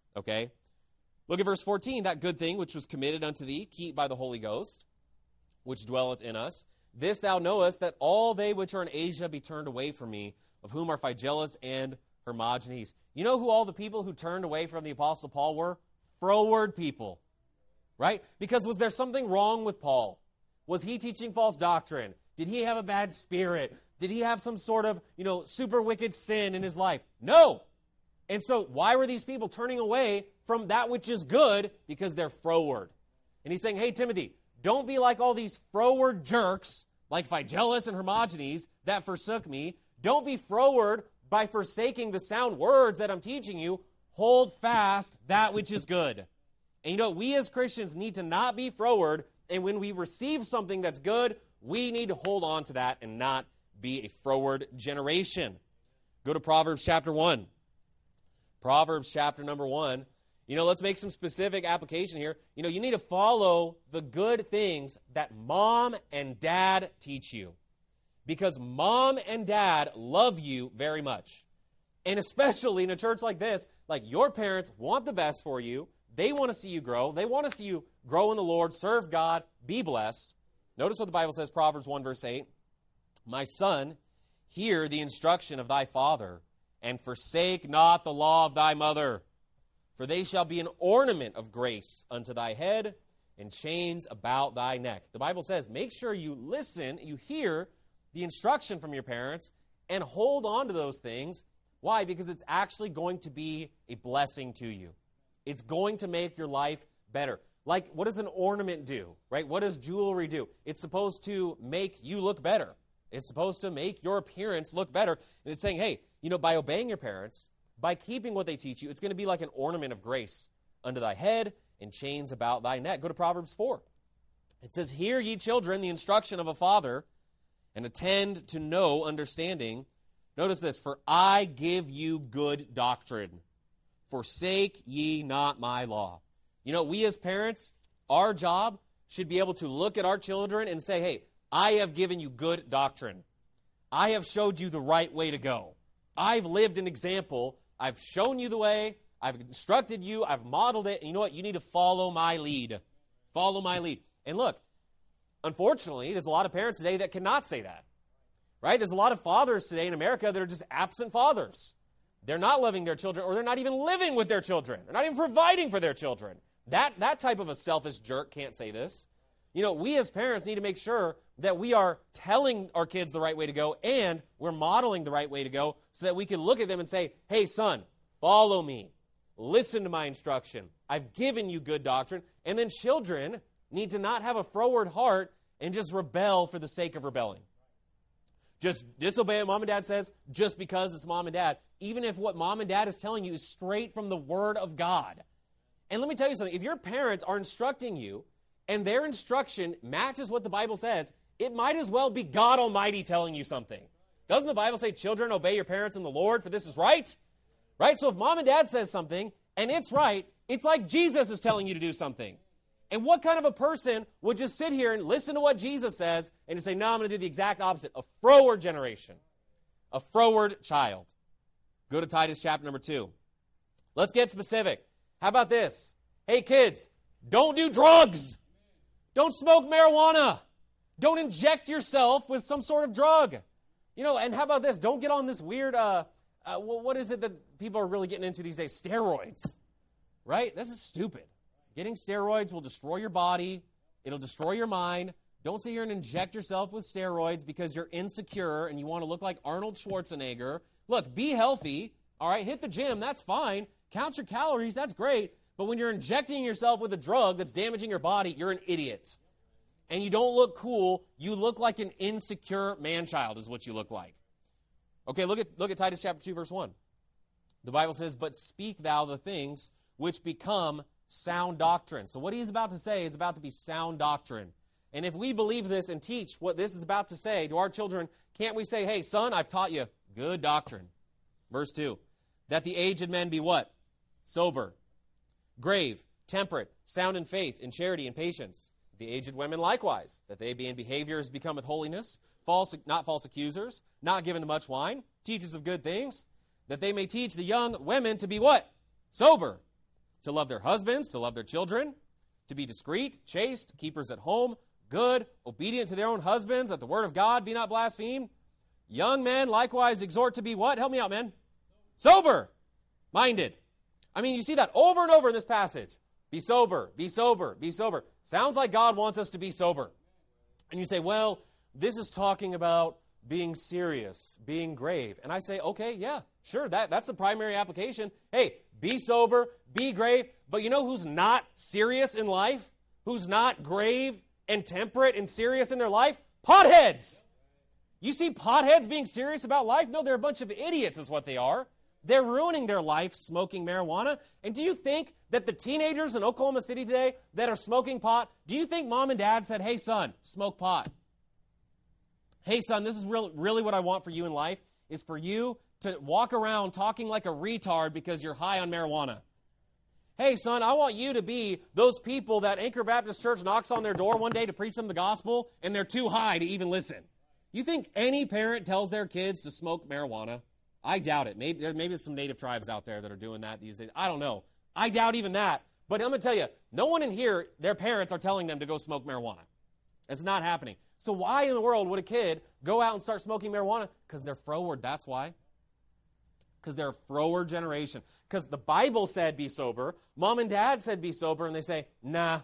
Okay? Look at verse 14. That good thing which was committed unto thee, keep by the Holy Ghost, which dwelleth in us. This thou knowest, that all they which are in Asia be turned away from me, of whom are Phygelus and Hermogenes. You know who all the people who turned away from the Apostle Paul were? Froward people. Right? Because was there something wrong with Paul? Was he teaching false doctrine? Did he have a bad spirit? Did he have some sort of, super wicked sin in his life? No. And so why were these people turning away from that which is good? Because they're froward. And he's saying, hey, Timothy, don't be like all these froward jerks, like Phygelus and Hermogenes, that forsook me. Don't be froward by forsaking the sound words that I'm teaching you. Hold fast that which is good. And we as Christians need to not be froward, and when we receive something that's good, we need to hold on to that and not be a froward generation. Go to Proverbs chapter 1. Proverbs chapter number 1. Let's make some specific application here. You need to follow the good things that mom and dad teach you. Because mom and dad love you very much. And especially in a church like this, like your parents want the best for you. They want to see you grow. They want to see you grow in the Lord, serve God, be blessed. Notice what the Bible says, Proverbs 1 verse 8. My son, hear the instruction of thy father, and forsake not the law of thy mother. For they shall be an ornament of grace unto thy head, and chains about thy neck. The Bible says, make sure you listen, you hear the instruction from your parents, and hold on to those things. Why? Because it's actually going to be a blessing to you. It's going to make your life better. Like, what does an ornament do, right? What does jewelry do? It's supposed to make you look better. It's supposed to make your appearance look better. And it's saying, hey, by obeying your parents, by keeping what they teach you, it's going to be like an ornament of grace unto thy head and chains about thy neck. Go to Proverbs 4. It says, hear ye children the instruction of a father, and attend to know understanding. Notice this, for I give you good doctrine. Forsake ye not my law. We as parents, our job should be able to look at our children and say, hey, I have given you good doctrine. I have showed you the right way to go. I've lived an example. I've shown you the way. I've instructed you. I've modeled it. And you know what? You need to follow my lead. Follow my lead. And look, unfortunately, there's a lot of parents today that cannot say that. Right? There's a lot of fathers today in America that are just absent fathers. They're not loving their children, or they're not even living with their children. They're not even providing for their children. That type of a selfish jerk can't say this. We as parents need to make sure that we are telling our kids the right way to go, and we're modeling the right way to go, so that we can look at them and say, hey, son, follow me. Listen to my instruction. I've given you good doctrine. And then children need to not have a froward heart and just rebel for the sake of rebelling. Just disobey what mom and dad says just because it's mom and dad, even if what mom and dad is telling you is straight from the Word of God. And let me tell you something. If your parents are instructing you and their instruction matches what the Bible says, it might as well be God Almighty telling you something. Doesn't the Bible say, children, obey your parents in the Lord, for this is right? Right? So if mom and dad says something and it's right, it's like Jesus is telling you to do something. And what kind of a person would just sit here and listen to what Jesus says and just say, no, I'm going to do the exact opposite? A froward generation. A froward child. Go to Titus chapter number 2. Let's get specific. How about this? Hey, kids, don't do drugs. Don't smoke marijuana. Don't inject yourself with some sort of drug. And how about this? Don't get on this weird, what is it that people are really getting into these days? Steroids. Right? This is stupid. Getting steroids will destroy your body. It'll destroy your mind. Don't sit here and inject yourself with steroids because you're insecure and you want to look like Arnold Schwarzenegger. Look, be healthy. All right, hit the gym. That's fine. Count your calories. That's great. But when you're injecting yourself with a drug that's damaging your body, you're an idiot. And you don't look cool. You look like an insecure man-child is what you look like. Okay, look at Titus chapter 2, verse 1. The Bible says, but speak thou the things which become sound doctrine. So what he's about to say is about to be sound doctrine. And if we believe this and teach what this is about to say to our children, can't we say, hey, son, I've taught you good doctrine. Verse 2, that the aged men be what? Sober, grave, temperate, sound in faith, in charity, and patience. The aged women likewise, that they be in behaviors becometh holiness, not false accusers, not given to much wine, teachers of good things, that they may teach the young women to be what? Sober, to love their husbands, to love their children, to be discreet, chaste, keepers at home, good, obedient to their own husbands, that the word of God be not blasphemed. Young men likewise exhort to be what? Help me out, man. Sober-minded. I mean, you see that over and over in this passage. Be sober, be sober, be sober. Sounds like God wants us to be sober. And you say, well, this is talking about being serious, being grave. And I say, okay, yeah, sure, that's the primary application. Hey, be sober, be grave. But you know who's not serious in life? Who's not grave and temperate and serious in their life? Potheads. You see potheads being serious about life? No, they're a bunch of idiots is what they are. They're ruining their life smoking marijuana. And do you think that the teenagers in Oklahoma City today that are smoking pot, do you think mom and dad said, hey, son, smoke pot? Hey, son, this is really what I want for you in life, is for you to walk around talking like a retard because you're high on marijuana. Hey, son, I want you to be those people that Anchor Baptist Church knocks on their door one day to preach them the gospel, and they're too high to even listen. You think any parent tells their kids to smoke marijuana? I doubt it. Maybe there's some native tribes out there that are doing that these days. I don't know. I doubt even that. But I'm going to tell you, no one in here, their parents are telling them to go smoke marijuana. It's not happening. So why in the world would a kid go out and start smoking marijuana? Because they're froward, that's why. Because they're a froward generation. Because the Bible said be sober, mom and dad said be sober, and they say, nah,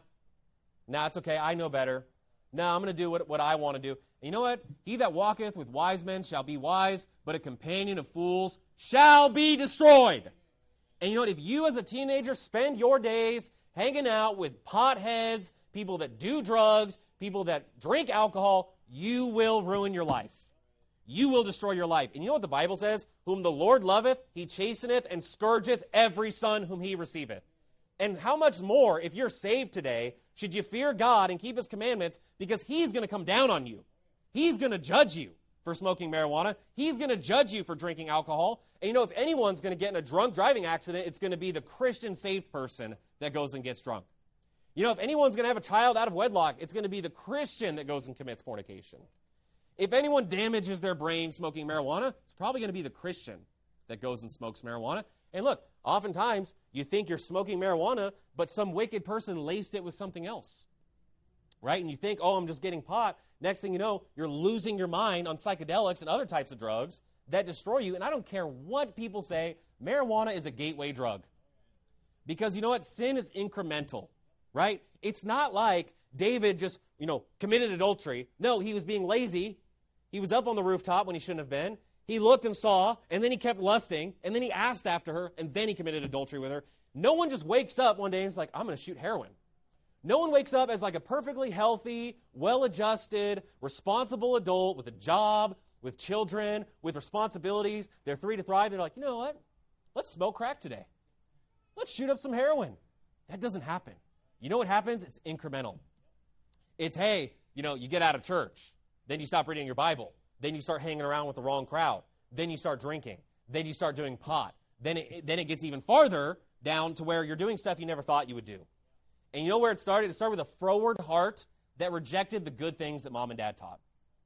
it's okay, I know better. Nah, I'm going to do what I want to do. And you know what? He that walketh with wise men shall be wise, but a companion of fools shall be destroyed. And you know what? If you as a teenager spend your days hanging out with potheads, people that do drugs, people that drink alcohol, you will ruin your life. You will destroy your life. And you know what the Bible says? Whom the Lord loveth, he chasteneth and scourgeth every son whom he receiveth. And how much more, if you're saved today, should you fear God and keep his commandments, because he's going to come down on you. He's going to judge you for smoking marijuana. He's going to judge you for drinking alcohol. And you know, if anyone's going to get in a drunk driving accident, it's going to be the Christian saved person that goes and gets drunk. You know, if anyone's going to have a child out of wedlock, it's going to be the Christian that goes and commits fornication. If anyone damages their brain smoking marijuana, it's probably going to be the Christian that goes and smokes marijuana. And look, oftentimes you think you're smoking marijuana, but some wicked person laced it with something else, right? And you think, oh, I'm just getting pot. Next thing you know, you're losing your mind on psychedelics and other types of drugs that destroy you. And I don't care what people say, marijuana is a gateway drug. Because you know what? Sin is incremental, right? It's not like David just, committed adultery. No, he was being lazy. He was up on the rooftop when he shouldn't have been. He looked and saw, and then he kept lusting, and then he asked after her, and then he committed adultery with her. No one just wakes up one day and is like, I'm going to shoot heroin. No one wakes up as like a perfectly healthy, well-adjusted, responsible adult with a job, with children, with responsibilities. They're free to thrive. They're like, you know what? Let's smoke crack today. Let's shoot up some heroin. That doesn't happen. You know what happens? It's incremental. It's, hey, you get out of church. Then you stop reading your Bible. Then you start hanging around with the wrong crowd. Then you start drinking. Then you start doing pot. Then it gets even farther down to where you're doing stuff you never thought you would do. And you know where it started? It started with a froward heart that rejected the good things that mom and dad taught.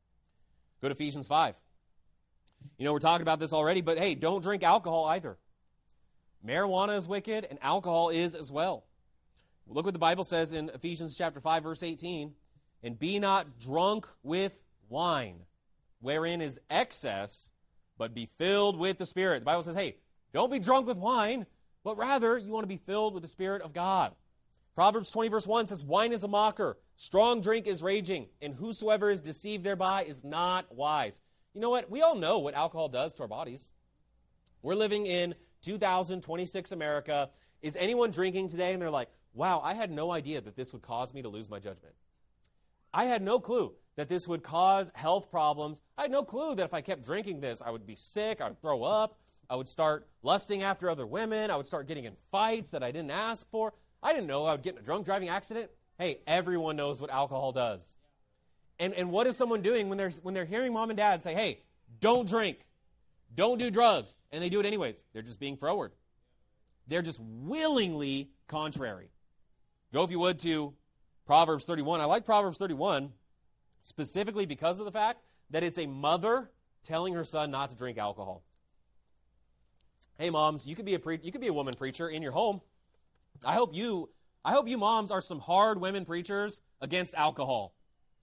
Go to Ephesians 5. We're talking about this already, but hey, don't drink alcohol either. Marijuana is wicked, and alcohol is as well. Look what the Bible says in Ephesians chapter 5, verse 18. And be not drunk with wine, wherein is excess, but be filled with the Spirit. The Bible says, hey, don't be drunk with wine, but rather you want to be filled with the Spirit of God. Proverbs 20, verse 1 says, wine is a mocker, strong drink is raging, and whosoever is deceived thereby is not wise. You know what? We all know what alcohol does to our bodies. We're living in 2026 America. Is anyone drinking today and they're like, wow, I had no idea that this would cause me to lose my judgment. I had no clue that this would cause health problems. I had no clue that if I kept drinking this, I would be sick, I would throw up, I would start lusting after other women, I would start getting in fights that I didn't ask for. I didn't know I would get in a drunk driving accident. Hey, everyone knows what alcohol does. And what is someone doing when they're hearing mom and dad say, hey, don't drink, don't do drugs, and they do it anyways? They're just being froward. They're just willingly contrary. Go, if you would, to Proverbs 31. I like Proverbs 31 specifically because of the fact that it's a mother telling her son not to drink alcohol. Hey, moms, you could be a woman preacher in your home. I hope you moms are some hard women preachers against alcohol.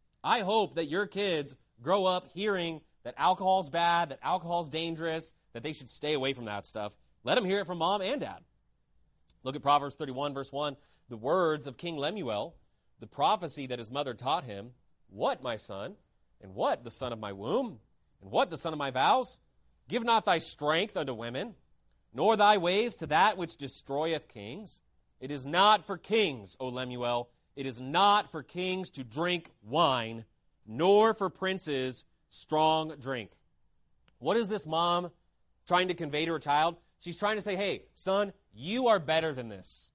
I hope that your kids grow up hearing that alcohol's bad, that alcohol's dangerous, that they should stay away from that stuff. Let them hear it from mom and dad. Look at Proverbs 31, verse 1. The words of King Lemuel, the prophecy that his mother taught him. What, my son? And what, the son of my womb? And what, the son of my vows? Give not thy strength unto women, nor thy ways to that which destroyeth kings. It is not for kings, O Lemuel, it is not for kings to drink wine, nor for princes strong drink. What is this mom trying to convey to her child? She's trying to say, hey, son, you are better than this.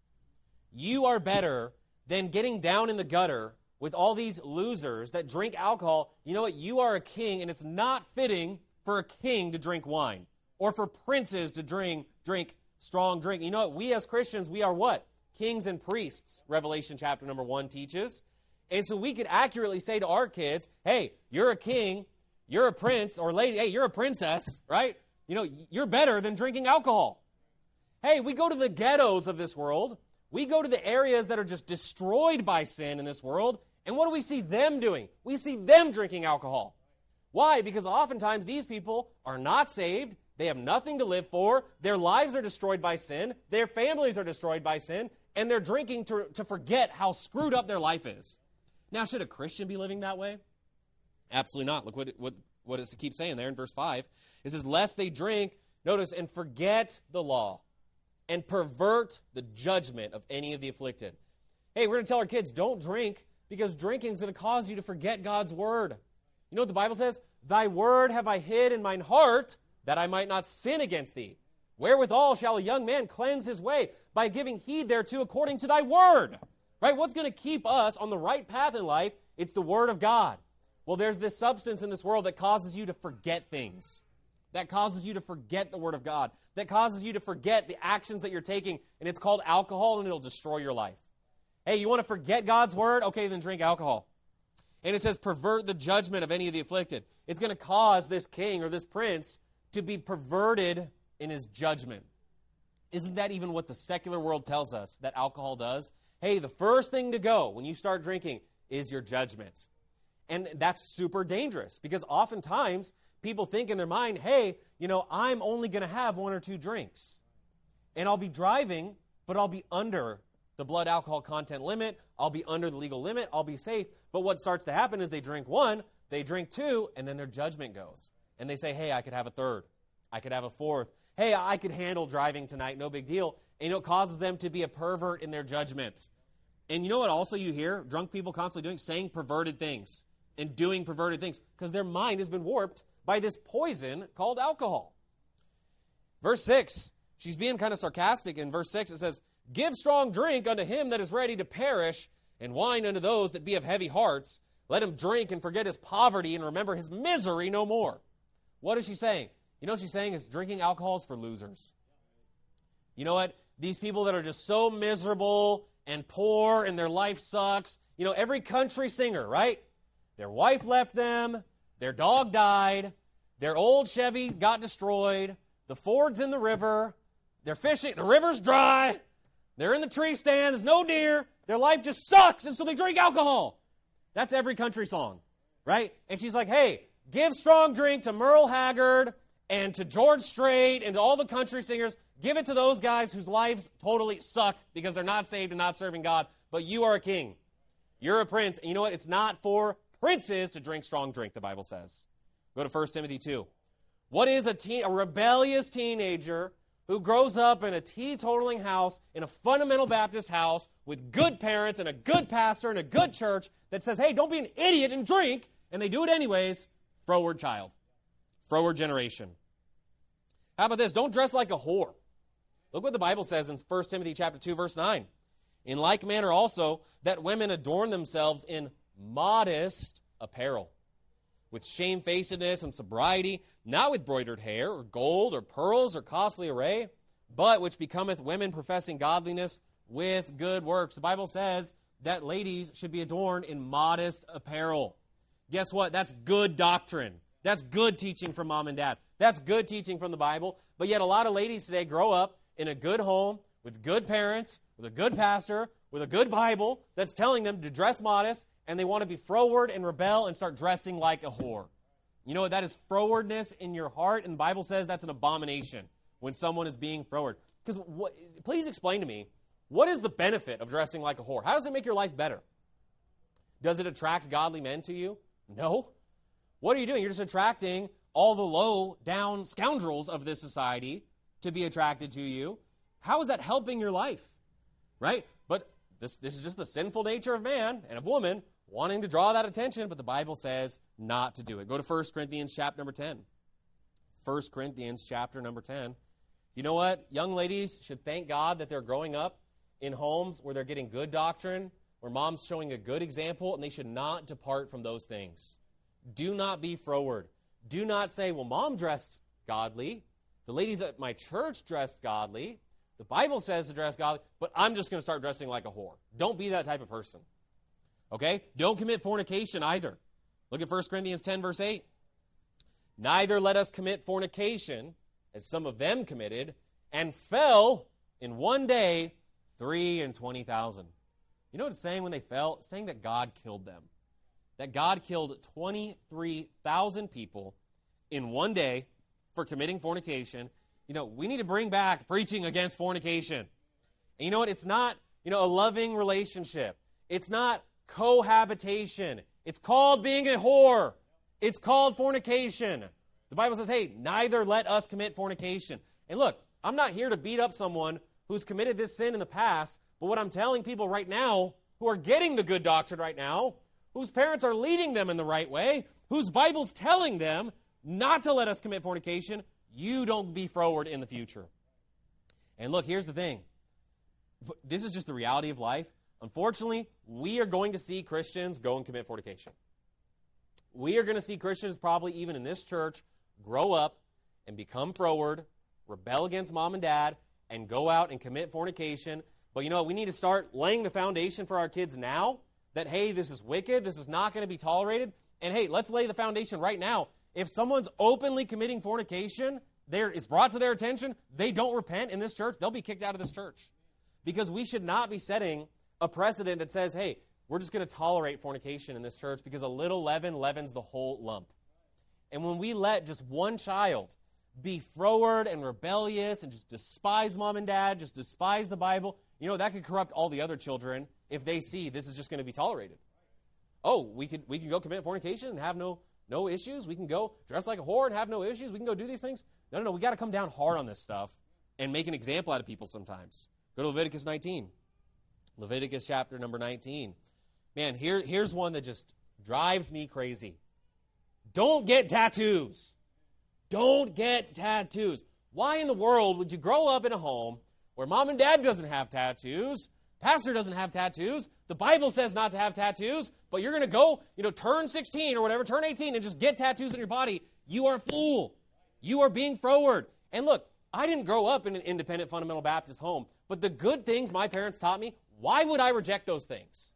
You are better than getting down in the gutter with all these losers that drink alcohol. You know what? You are a king, and it's not fitting for a king to drink wine or for princes to drink strong drink. You know what? We as Christians, we are what? Kings and priests, Revelation chapter number 1 teaches. And so we could accurately say to our kids, hey, you're a king, you're a prince, or lady, hey, you're a princess, right? You know, you're better than drinking alcohol. Hey, we go to the ghettos of this world. We go to the areas that are just destroyed by sin in this world, and what do we see them doing? We see them drinking alcohol. Why? Because oftentimes these people are not saved. They have nothing to live for. Their lives are destroyed by sin. Their families are destroyed by sin. And they're drinking to forget how screwed up their life is. Now, should a Christian be living that way? Absolutely not. Look what it keeps saying there in verse 5. It says, lest they drink, notice, and forget the law and pervert the judgment of any of the afflicted. Hey, we're going to tell our kids, don't drink because drinking is going to cause you to forget God's word. You know what the Bible says? Thy word have I hid in mine heart that I might not sin against thee. Wherewithal shall a young man cleanse his way? By giving heed thereto according to thy word. Right? What's going to keep us on the right path in life? It's the word of God. Well, there's this substance in this world that causes you to forget things. That causes you to forget the word of God. That causes you to forget the actions that you're taking. And it's called alcohol, and it'll destroy your life. Hey, you want to forget God's word? Okay, then drink alcohol. And it says, pervert the judgment of any of the afflicted. It's going to cause this king or this prince to be perverted in his judgment. Isn't that even what the secular world tells us that alcohol does? Hey, the first thing to go when you start drinking is your judgment. And that's super dangerous because oftentimes people think in their mind, hey, you know, I'm only going to have 1 or 2 drinks. And I'll be driving, but I'll be under the blood alcohol content limit. I'll be under the legal limit. I'll be safe. But what starts to happen is they drink 1, they drink 2, and then their judgment goes. And they say, hey, I could have a 3rd. I could have a 4th. Hey, I could handle driving tonight, no big deal. And it causes them to be a pervert in their judgment. And you know what also you hear drunk people constantly doing? Saying perverted things and doing perverted things because their mind has been warped by this poison called alcohol. Verse 6, she's being kind of sarcastic. In verse 6, it says, give strong drink unto him that is ready to perish, and wine unto those that be of heavy hearts. Let him drink and forget his poverty and remember his misery no more. What is she saying? You know what she's saying is drinking alcohol is for losers. You know what? These people that are just so miserable and poor and their life sucks. You know, every country singer, right? Their wife left them. Their dog died. Their old Chevy got destroyed. The Ford's in the river. They're fishing. The river's dry. They're in the tree stand. There's no deer. Their life just sucks, and so they drink alcohol. That's every country song, right? And she's like, hey, give strong drink to Merle Haggard and to George Strait and to all the country singers. Give it to those guys whose lives totally suck because they're not saved and not serving God. But you are a king. You're a prince. And you know what? It's not for princes to drink strong drink, the Bible says. Go to 1 Timothy 2. What is a rebellious teenager who grows up in a teetotaling house, in a fundamental Baptist house, with good parents and a good pastor and a good church that says, hey, don't be an idiot and drink, and they do it anyways? Froward child. Froward generation. How about this? Don't dress like a whore. Look what the Bible says in 1 Timothy chapter 2, verse 9. In like manner also, that women adorn themselves in modest apparel, with shamefacedness and sobriety, not with broidered hair, or gold, or pearls, or costly array, but which becometh women professing godliness with good works. The Bible says that ladies should be adorned in modest apparel. Guess what? That's good doctrine. That's good teaching from mom and dad. That's good teaching from the Bible. But yet a lot of ladies today grow up in a good home with good parents, with a good pastor, with a good Bible that's telling them to dress modest, and they want to be froward and rebel and start dressing like a whore. You know what? That is frowardness in your heart, and the Bible says that's an abomination when someone is being froward. Because please explain to me, what is the benefit of dressing like a whore? How does it make your life better? Does it attract godly men to you? No. What are you doing? You're just attracting all the low-down scoundrels of this society to be attracted to you. How is that helping your life? Right? But this is just the sinful nature of man and of woman wanting to draw that attention, but the Bible says not to do it. Go to 1 Corinthians chapter number 10. 1 Corinthians chapter number 10. You know what? Young ladies should thank God that they're growing up in homes where they're getting good doctrine, where mom's showing a good example, and they should not depart from those things. Do not be froward. Do not say, well, mom dressed godly. The ladies at my church dressed godly. The Bible says to dress godly, but I'm just going to start dressing like a whore. Don't be that type of person. Okay? Don't commit fornication either. Look at 1 Corinthians 10, verse 8. Neither let us commit fornication, as some of them committed, and fell in one day 23,000. You know what it's saying when they fell? It's saying that God killed them. That God killed 23,000 people in one day for committing fornication. You know, we need to bring back preaching against fornication. And you know what? It's not, a loving relationship. It's not cohabitation. It's called being a whore. It's called fornication. The Bible says, hey, neither let us commit fornication. And look, I'm not here to beat up someone who's committed this sin in the past, but what I'm telling people right now who are getting the good doctrine right now, whose parents are leading them in the right way, whose Bible's telling them not to let us commit fornication, you don't be froward in the future. And look, here's the thing. This is just the reality of life. Unfortunately, we are going to see Christians go and commit fornication. We are going to see Christians probably even in this church grow up and become froward, rebel against mom and dad, and go out and commit fornication. But you know what? We need to start laying the foundation for our kids now that, hey, this is wicked, this is not going to be tolerated. And hey, let's lay the foundation right now. If someone's openly committing fornication, is brought to their attention, they don't repent in this church, they'll be kicked out of this church. Because we should not be setting a precedent that says, hey, we're just going to tolerate fornication in this church because a little leaven leavens the whole lump. And when we let just one child be froward and rebellious and just despise mom and dad, just despise the Bible, that could corrupt all the other children if they see this is just going to be tolerated. Oh, we can go commit fornication and have no issues. We can go dress like a whore and have no issues. We can go do these things. No. We got to come down hard on this stuff and make an example out of people sometimes. Go to Leviticus 19. Leviticus chapter number 19. Man, here's one that just drives me crazy. Don't get tattoos. Don't get tattoos. Why in the world would you grow up in a home where mom and dad doesn't have tattoos, pastor doesn't have tattoos, the Bible says not to have tattoos, but you're going to go, turn 16 or whatever, turn 18 and just get tattoos on your body? You are a fool. You are being froward. And look, I didn't grow up in an independent fundamental Baptist home, but the good things my parents taught me, why would I reject those things?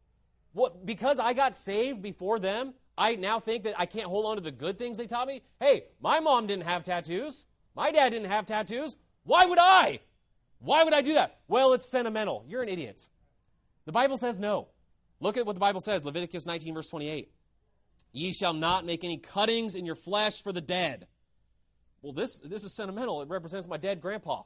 Because I got saved before them, I now think that I can't hold on to the good things they taught me? Hey, my mom didn't have tattoos. My dad didn't have tattoos. Why would I? Why would I do that? Well, it's sentimental. You're an idiot. The Bible says no. Look at what the Bible says, Leviticus 19, verse 28. Ye shall not make any cuttings in your flesh for the dead. Well, this is sentimental. It represents my dead grandpa.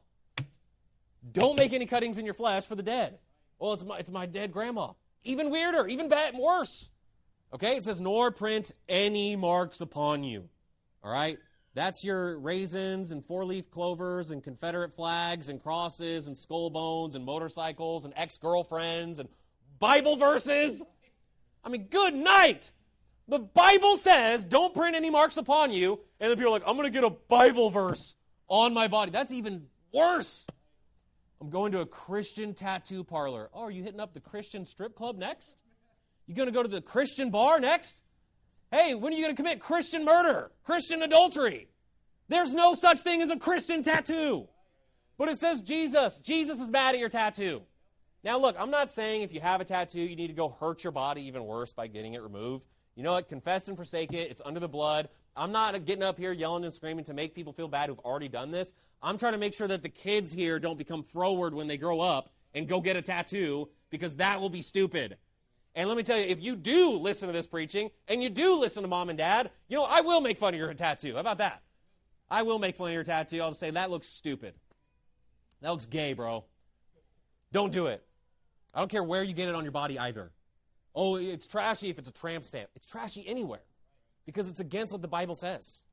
Don't make any cuttings in your flesh for the dead. Well, it's my dead grandma. Even weirder, even worse. Okay, it says, nor print any marks upon you. All right? That's your raisins and four-leaf clovers and Confederate flags and crosses and skull bones and motorcycles and ex-girlfriends and Bible verses. I mean, good night. The Bible says, don't print any marks upon you. And then people are like, I'm going to get a Bible verse on my body. That's even worse. I'm going to a Christian tattoo parlor. Oh, are you hitting up the Christian strip club next? You going to go to the Christian bar next? Hey, when are you going to commit Christian murder, Christian adultery? There's no such thing as a Christian tattoo. But it says Jesus. Jesus is mad at your tattoo. Now, look, I'm not saying if you have a tattoo, you need to go hurt your body even worse by getting it removed. you know what, confess and forsake it. It's under the blood. I'm not getting up here yelling and screaming to make people feel bad who've already done this. I'm trying to make sure that the kids here don't become froward when they grow up and go get a tattoo, because that will be stupid. And let me tell you, if you do listen to this preaching and you do listen to mom and dad, you know, I will make fun of your tattoo. How about that? I will make fun of your tattoo. I'll just say, that looks stupid. That looks gay, bro. Don't do it. I don't care where you get it on your body either. Oh, it's trashy if it's a tramp stamp. It's trashy anywhere because it's against what the Bible says.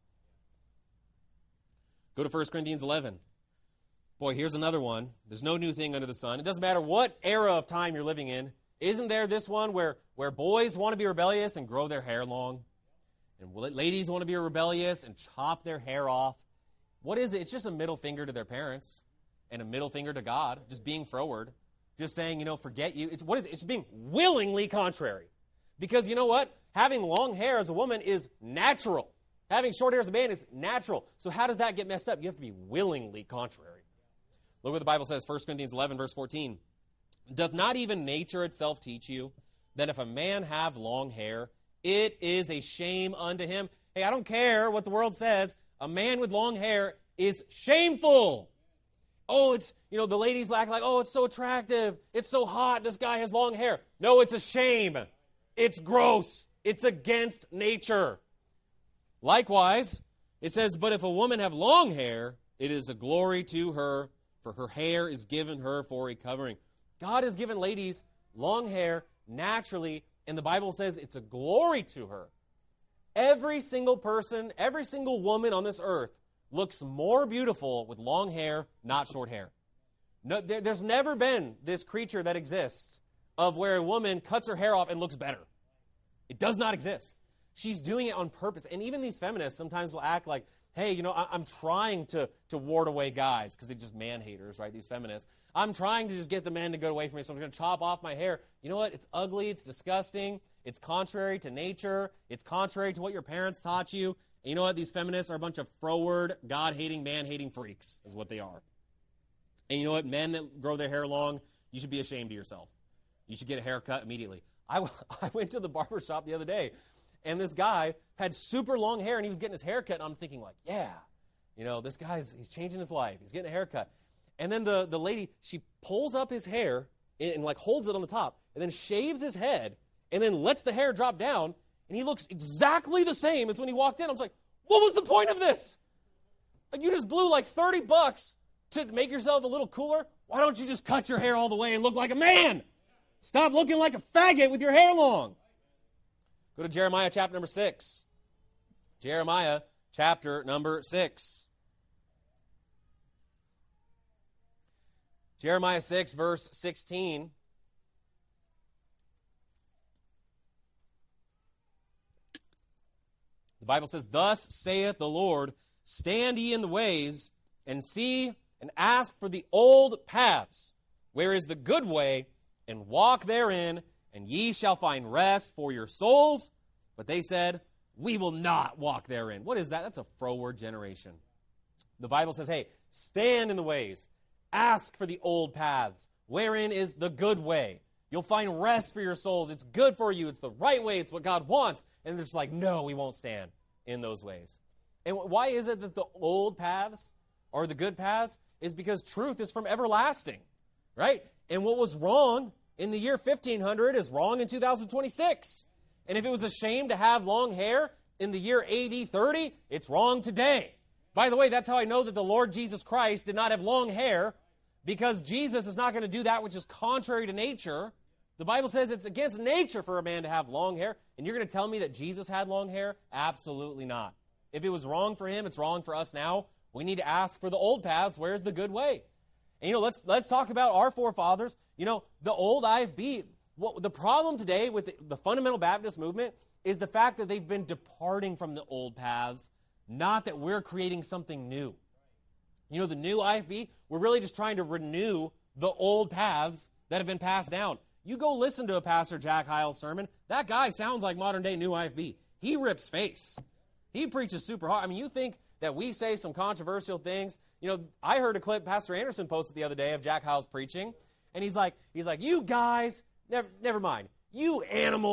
Go to 1 Corinthians 11. Boy, here's another one. There's no new thing under the sun. It doesn't matter what era of time you're living in. Isn't there this one where boys want to be rebellious and grow their hair long? And ladies want to be rebellious and chop their hair off? What is it? It's just a middle finger to their parents and a middle finger to God, just being froward. Just saying, you know, forget you. What is it? It's being willingly contrary. Because you know what? Having long hair as a woman is natural. Having short hair as a man is natural. So how does that get messed up? You have to be willingly contrary. Look what the Bible says, 1 Corinthians 11, verse 14. Doth not even nature itself teach you that if a man have long hair, it is a shame unto him? Hey, I don't care what the world says. A man with long hair is shameful. Oh, it's, you know, the ladies act like, oh, it's so attractive. It's so hot. This guy has long hair. No, it's a shame. It's gross. It's against nature. Likewise, it says, but if a woman have long hair, it is a glory to her, for her hair is given her for a covering. God has given ladies long hair naturally, and the Bible says it's a glory to her. Every single person, every single woman on this earth looks more beautiful with long hair, not short hair. No, there's never been this creature that exists of where a woman cuts her hair off and looks better. It does not exist. She's doing it on purpose. And even these feminists sometimes will act like, hey, you know, I'm trying to ward away guys, because they're just man-haters, right, these feminists. I'm trying to just get the men to go away from me, so I'm going to chop off my hair. You know what? It's ugly. It's disgusting. It's contrary to nature. It's contrary to what your parents taught you. And you know what? These feminists are a bunch of froward, God-hating, man-hating freaks is what they are. And you know what? Men that grow their hair long, you should be ashamed of yourself. You should get a haircut immediately. I went to the barber shop the other day, and this guy had super long hair, and he was getting his hair cut, and I'm thinking like, yeah, you know, this guy's, he's changing his life. He's getting a haircut. And then the lady, she pulls up his hair and like holds it on the top, and then shaves his head, and then lets the hair drop down, and he looks exactly the same as when he walked in. I was like, what was the point of this? Like, you just blew like $30 to make yourself a little cooler. Why don't you just cut your hair all the way and look like a man? Stop looking like a faggot with your hair long. Go to Jeremiah chapter number 6. Jeremiah chapter number 6. Jeremiah 6, verse 16. The Bible says, thus saith the Lord, stand ye in the ways, and see, and ask for the old paths, where is the good way, and walk therein, and ye shall find rest for your souls. But they said, we will not walk therein. What is that? That's a froward generation. The Bible says, hey, stand in the ways, ask for the old paths, wherein is the good way. You'll find rest for your souls. It's good for you. It's the right way. It's what God wants. And they're just like, no, we won't stand in those ways. And why is it that the old paths are the good paths? Is because truth is from everlasting, right? And what was wrong in the year 1500 is wrong in 2026. And if it was a shame to have long hair in the year AD 30, it's wrong today. By the way, that's how I know that the Lord Jesus Christ did not have long hair, because Jesus is not going to do that which is contrary to nature. The Bible says it's against nature for a man to have long hair. And you're going to tell me that Jesus had long hair? Absolutely not. If it was wrong for him, it's wrong for us now. We need to ask for the old paths. Where's the good way? And, you know, let's talk about our forefathers. You know, the old IFB, the problem today with the fundamental Baptist movement is the fact that they've been departing from the old paths, not that we're creating something new. You know, the new IFB, we're really just trying to renew the old paths that have been passed down. You go listen to a Pastor Jack Hyles sermon, that guy sounds like modern-day new IFB. He rips face. He preaches super hard. I mean, you think that we say some controversial things. You know, I heard a clip Pastor Anderson posted the other day of Jack Hyles preaching, and he's like, you guys, never mind. You animals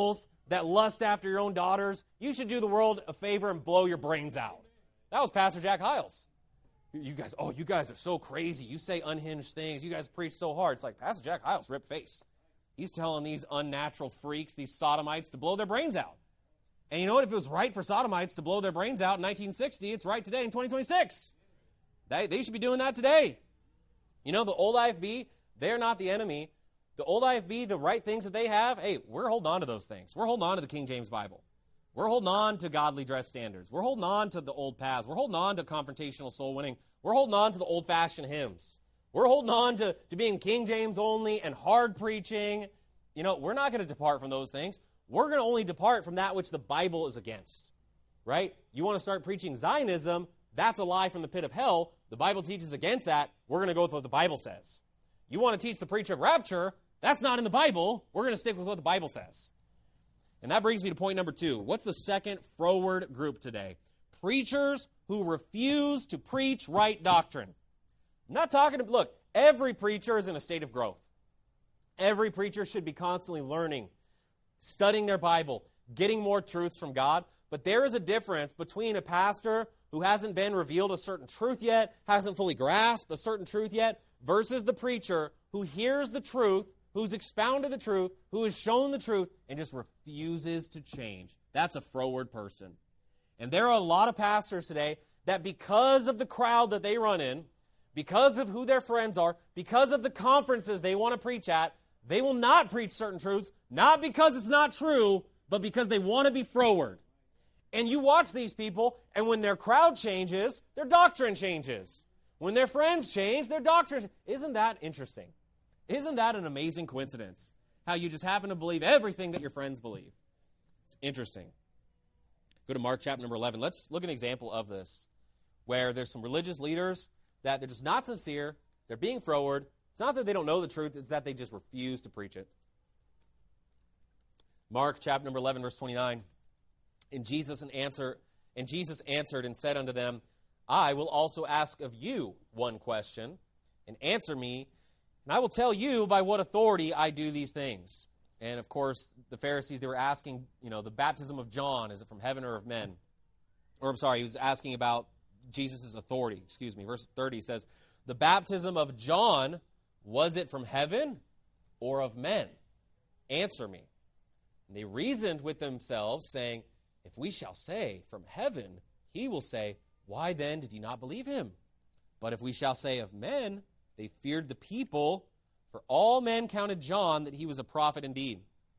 that lust after your own daughters, you should do the world a favor and blow your brains out. That was Pastor Jack Hiles. You guys are so crazy. You say unhinged things. You guys preach so hard. It's like Pastor Jack Hiles, ripped face. He's telling these unnatural freaks, these sodomites, to blow their brains out. And you know what? If it was right for sodomites to blow their brains out in 1960, it's right today in 2026. They should be doing that today. You know, the old IFB, they're not the enemy. The old IFB, the right things that they have, hey, we're holding on to those things. We're holding on to the King James Bible. We're holding on to godly dress standards. We're holding on to the old paths. We're holding on to confrontational soul winning. We're holding on to the old-fashioned hymns. We're holding on to being King James only and hard preaching. You know, we're not going to depart from those things. We're going to only depart from that which the Bible is against, right? You want to start preaching Zionism, that's a lie from the pit of hell. The Bible teaches against that. We're going to go with what the Bible says. You want to teach the preacher of rapture, that's not in the Bible. We're going to stick with what the Bible says. And that brings me to point number 2. What's the second froward group today? Preachers who refuse to preach right doctrine. I'm not talking to, look, every preacher is in a state of growth. Every preacher should be constantly learning, studying their Bible, getting more truths from God. But there is a difference between a pastor who hasn't been revealed a certain truth yet, hasn't fully grasped a certain truth yet, versus the preacher who hears the truth, who's expounded the truth, who has shown the truth, and just refuses to change. That's a froward person. And there are a lot of pastors today that because of the crowd that they run in, because of who their friends are, because of the conferences they want to preach at, they will not preach certain truths, not because it's not true, but because they want to be froward. And you watch these people, and when their crowd changes, their doctrine changes. When their friends change, their doctrine. Isn't that interesting? Isn't that an amazing coincidence? How you just happen to believe everything that your friends believe. It's interesting. Go to Mark chapter number 11. Let's look at an example of this, where there's some religious leaders that they're just not sincere, they're being froward. It's not that they don't know the truth, it's that they just refuse to preach it. Mark chapter number 11, verse 29. And Jesus answered and said unto them, I will also ask of you one question, and answer me, and I will tell you by what authority I do these things. And of course, the Pharisees, they were asking, the baptism of John, is it from heaven or of men? Or I'm sorry, he was asking about Jesus' authority. Verse 30 says, the baptism of John, was it from heaven or of men? Answer me. And they reasoned with themselves, saying, if we shall say from heaven, he will say, why then did you not believe him? But if we shall say of men, they feared the people, for all men counted John that he was a prophet indeed.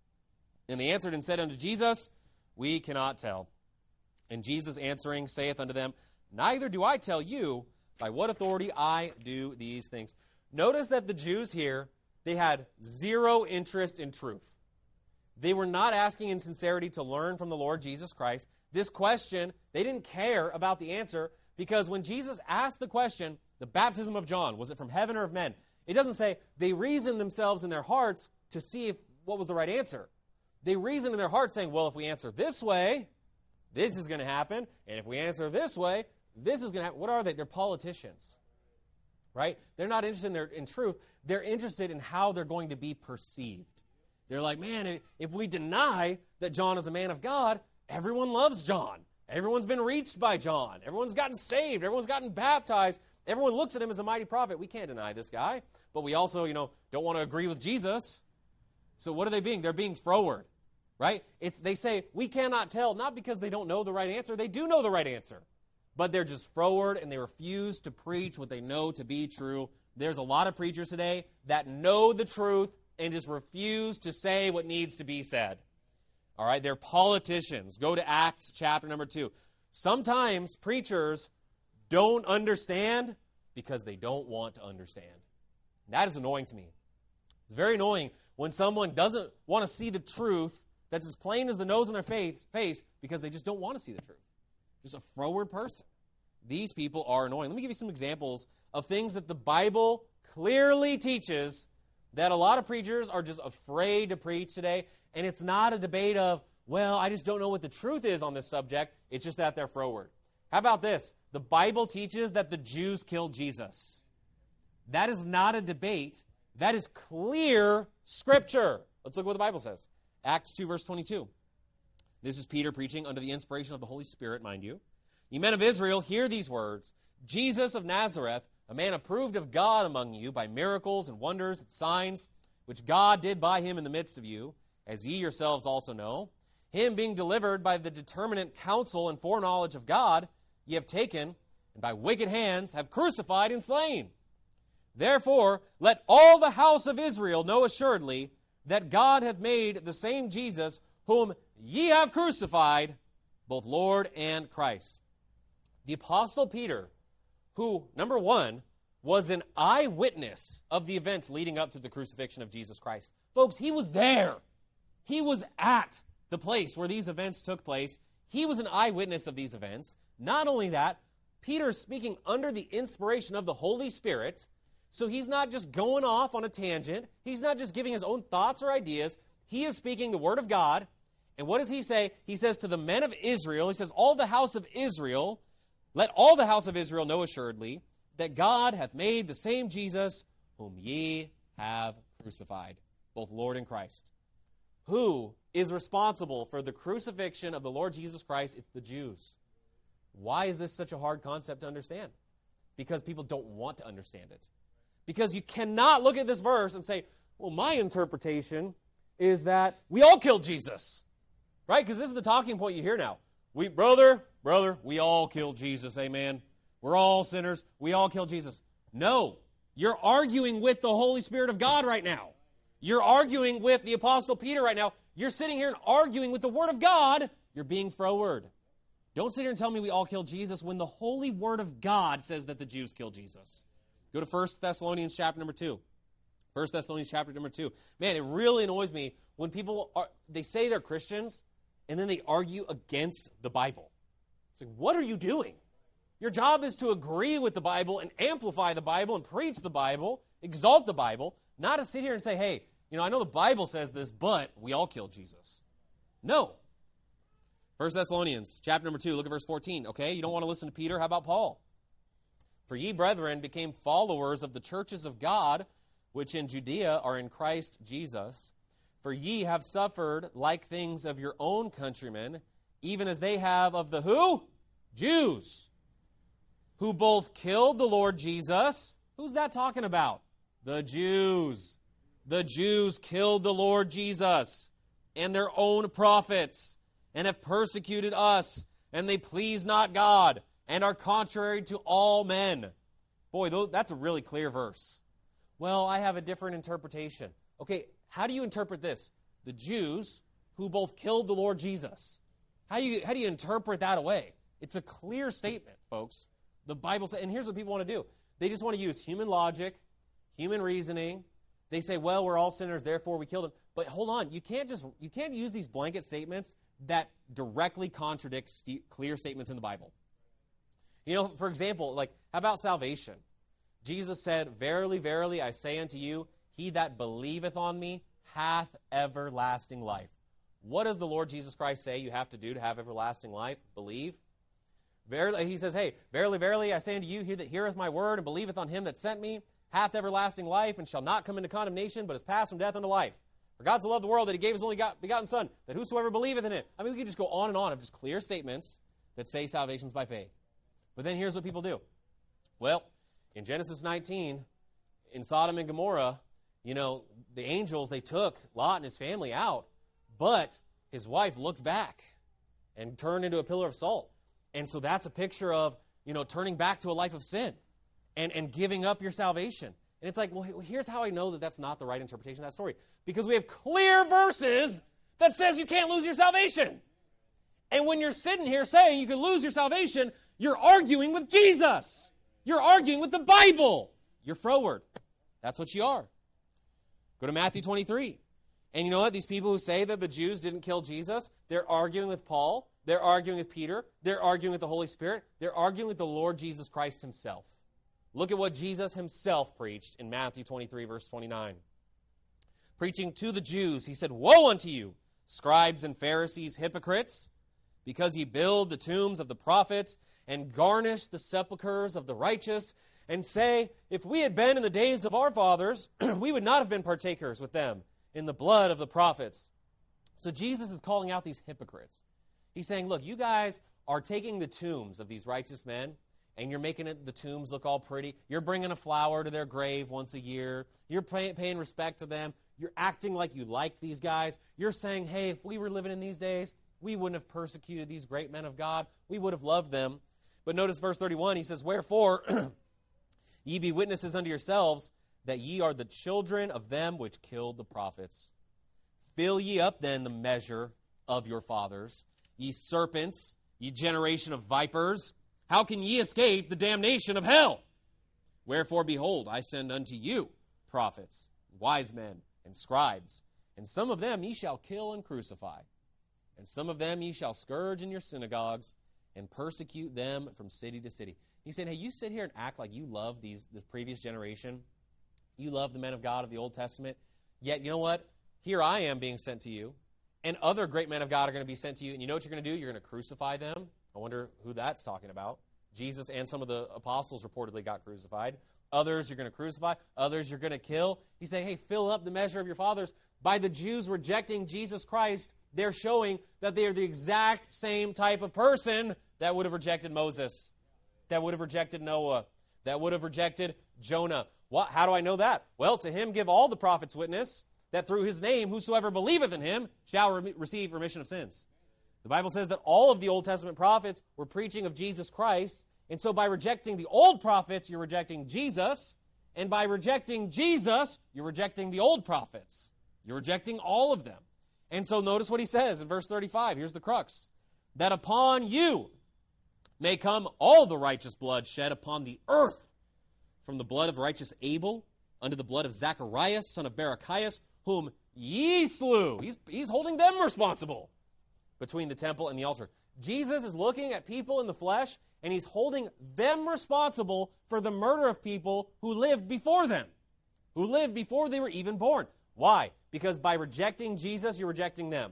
And they answered and said unto Jesus, we cannot tell. And Jesus answering saith unto them, neither do I tell you by what authority I do these things. Notice that the Jews here, they had zero interest in truth. They were not asking in sincerity to learn from the Lord Jesus Christ. This question, they didn't care about the answer, because when Jesus asked the question, the baptism of John, was it from heaven or of men? It doesn't say they reasoned themselves in their hearts to see what was the right answer. They reasoned in their hearts saying, well, if we answer this way, this is going to happen. And if we answer this way, this is going to happen. What are they? They're politicians, right? They're not interested in truth. They're interested in how they're going to be perceived. They're like, man, if we deny that John is a man of God, everyone loves John. Everyone's been reached by John. Everyone's gotten saved. Everyone's gotten baptized. Everyone looks at him as a mighty prophet. We can't deny this guy. But we also, don't want to agree with Jesus. So what are they being? They're being froward, right? They say, we cannot tell, not because they don't know the right answer. They do know the right answer. But they're just froward, and they refuse to preach what they know to be true. There's a lot of preachers today that know the truth and just refuse to say what needs to be said. All right, they're politicians. Go to Acts chapter number 2. Sometimes preachers don't understand because they don't want to understand. That is annoying to me. It's very annoying when someone doesn't want to see the truth that's as plain as the nose on their face because they just don't want to see the truth. Just a froward person. These people are annoying. Let me give you some examples of things that the Bible clearly teaches that a lot of preachers are just afraid to preach today. And it's not a debate of, well, I just don't know what the truth is on this subject. It's just that they're froward. How about this? The Bible teaches that the Jews killed Jesus. That is not a debate. That is clear Scripture. Let's look what the Bible says. Acts 2, verse 22. This is Peter preaching under the inspiration of the Holy Spirit, mind you. "Ye men of Israel, hear these words. Jesus of Nazareth, a man approved of God among you by miracles and wonders and signs, which God did by him in the midst of you, as ye yourselves also know. Him being delivered by the determinate counsel and foreknowledge of God, ye have taken, and by wicked hands have crucified and slain. Therefore, let all the house of Israel know assuredly that God hath made the same Jesus, whom ye have crucified, both Lord and Christ." The Apostle Peter, who, number one, was an eyewitness of the events leading up to the crucifixion of Jesus Christ. Folks, he was there. He was at the place where these events took place. He was an eyewitness of these events. Not only that, Peter is speaking under the inspiration of the Holy Spirit. So he's not just going off on a tangent. He's not just giving his own thoughts or ideas. He is speaking the Word of God. And what does he say? He says to the men of Israel, he says, all the house of Israel, let all the house of Israel know assuredly that God hath made the same Jesus whom ye have crucified, both Lord and Christ. Who is responsible for the crucifixion of the Lord Jesus Christ? It's the Jews. Why is this such a hard concept to understand? Because people don't want to understand it. Because you cannot look at this verse and say, well, my interpretation is that we all killed Jesus. Right? Because this is the talking point you hear now. Brother, we all killed Jesus, amen. We're all sinners. We all killed Jesus. No, you're arguing with the Holy Spirit of God right now. You're arguing with the Apostle Peter right now. You're sitting here and arguing with the Word of God. You're being froward. Don't sit here and tell me we all killed Jesus when the Holy Word of God says that the Jews killed Jesus. Go to 1 Thessalonians chapter number 2. 1 Thessalonians chapter number 2. Man, it really annoys me when people they say they're Christians and then they argue against the Bible. It's like, what are you doing? Your job is to agree with the Bible and amplify the Bible and preach the Bible, exalt the Bible, not to sit here and say, hey, I know the Bible says this, but we all killed Jesus. No. 1 Thessalonians chapter number 2, look at verse 14. Okay, you don't want to listen to Peter? How about Paul? "For ye, brethren, became followers of the churches of God, which in Judea are in Christ Jesus. For ye have suffered like things of your own countrymen, even as they have of the who? Jews, who both killed the Lord Jesus." Who's that talking about? The Jews. The Jews killed the Lord Jesus and their own prophets, and have persecuted us, and they please not God, and are contrary to all men. Boy, that's a really clear verse. Well, I have a different interpretation. Okay, how do you interpret this? The Jews who both killed the Lord Jesus. How do you interpret that away? It's a clear statement, folks. The Bible says, and here's what people want to do. They just want to use human logic, human reasoning. They say, well, we're all sinners, therefore we killed him. But hold on, you can't use these blanket statements that directly contradict clear statements in the Bible. For example, how about salvation? Jesus said, "Verily, verily, I say unto you, he that believeth on me hath everlasting life." What does the Lord Jesus Christ say you have to do to have everlasting life? Believe. Verily, he says, hey, verily, verily, I say unto you, he that heareth my word and believeth on him that sent me hath everlasting life, and shall not come into condemnation, but is passed from death unto life. For God so loved the world that he gave his only begotten Son, that whosoever believeth in him. We could just go on and on of just clear statements that say salvation's by faith. But then here's what people do. Well, in Genesis 19, in Sodom and Gomorrah, the angels, they took Lot and his family out, but his wife looked back and turned into a pillar of salt. And so that's a picture of, turning back to a life of sin and giving up your salvation. And it's like, well, here's how I know that that's not the right interpretation of that story. Because we have clear verses that says you can't lose your salvation. And when you're sitting here saying you can lose your salvation, you're arguing with Jesus. You're arguing with the Bible. You're froward. That's what you are. Go to Matthew 23. And you know what? These people who say that the Jews didn't kill Jesus, they're arguing with Paul. They're arguing with Peter. They're arguing with the Holy Spirit. They're arguing with the Lord Jesus Christ himself. Look at what Jesus himself preached in Matthew 23, verse 29. Preaching to the Jews, he said, "Woe unto you, scribes and Pharisees, hypocrites, because ye build the tombs of the prophets and garnish the sepulchres of the righteous, and say, if we had been in the days of our fathers, we would not have been partakers with them in the blood of the prophets." So Jesus is calling out these hypocrites. He's saying, look, you guys are taking the tombs of these righteous men, and you're making the tombs look all pretty. You're bringing a flower to their grave once a year. You're paying respect to them. You're acting like you like these guys. You're saying, hey, if we were living in these days, we wouldn't have persecuted these great men of God. We would have loved them. But notice verse 31, he says, wherefore ye be witnesses unto yourselves that ye are the children of them which killed the prophets. Fill ye up then the measure of your fathers, ye serpents, ye generation of vipers. How can ye escape the damnation of hell? Wherefore, behold, I send unto you prophets, wise men, and scribes, and some of them ye shall kill and crucify, and some of them ye shall scourge in your synagogues, and persecute them from city to city. He's saying, hey, you sit here and act like you love this previous generation. You love the men of God of the Old Testament. Yet, you know what? Here I am being sent to you, and other great men of God are going to be sent to you. And you know what you're going to do? You're going to crucify them. I wonder who that's talking about. Jesus and some of the apostles reportedly got crucified. Others you're going to crucify. Others you're going to kill. He's saying, hey, fill up the measure of your fathers. By the Jews rejecting Jesus Christ, they're showing that they are the exact same type of person that would have rejected Moses, that would have rejected Noah, that would have rejected Jonah. What? How do I know that? Well, to him give all the prophets witness that through his name whosoever believeth in him shall receive remission of sins. The Bible says that all of the Old Testament prophets were preaching of Jesus Christ, and so by rejecting the old prophets, you're rejecting Jesus, and by rejecting Jesus, you're rejecting the old prophets. You're rejecting all of them. And so notice what he says in verse 35. Here's the crux. That upon you may come all the righteous blood shed upon the earth, from the blood of righteous Abel unto the blood of Zacharias, son of Barachias, whom ye slew. He's holding them responsible between the temple and the altar. Jesus is looking at people in the flesh, and he's holding them responsible for the murder of people who lived before them, who lived before they were even born. Why? Because by rejecting Jesus, you're rejecting them.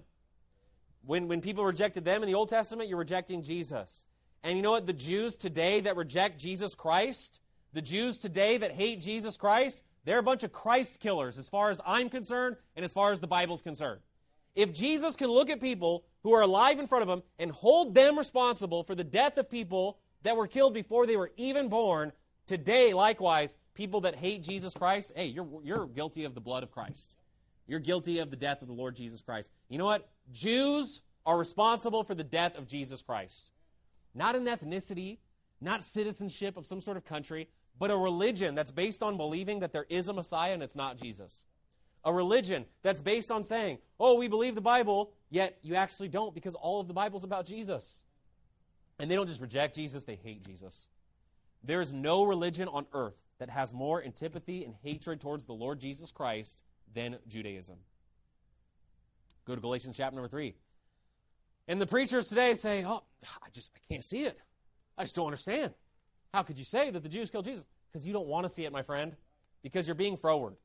When people rejected them in the Old Testament, you're rejecting Jesus. And you know what? The Jews today that reject Jesus Christ, the Jews today that hate Jesus Christ, they're a bunch of Christ killers as far as I'm concerned and as far as the Bible's concerned. If Jesus can look at people who are alive in front of him and hold them responsible for the death of people that were killed before they were even born, today, likewise, people that hate Jesus Christ, hey, you're guilty of the blood of Christ. You're guilty of the death of the Lord Jesus Christ. You know what? Jews are responsible for the death of Jesus Christ. Not an ethnicity, not citizenship of some sort of country, but a religion that's based on believing that there is a Messiah and it's not Jesus. A religion that's based on saying, oh, we believe the Bible, yet you actually don't, because all of the Bible's about Jesus. And they don't just reject Jesus, they hate Jesus. There is no religion on earth that has more antipathy and hatred towards the Lord Jesus Christ than Judaism. Go to Galatians chapter number 3. And the preachers today say, oh, I can't see it. I just don't understand. How could you say that the Jews killed Jesus? Because you don't want to see it, my friend. Because you're being froward.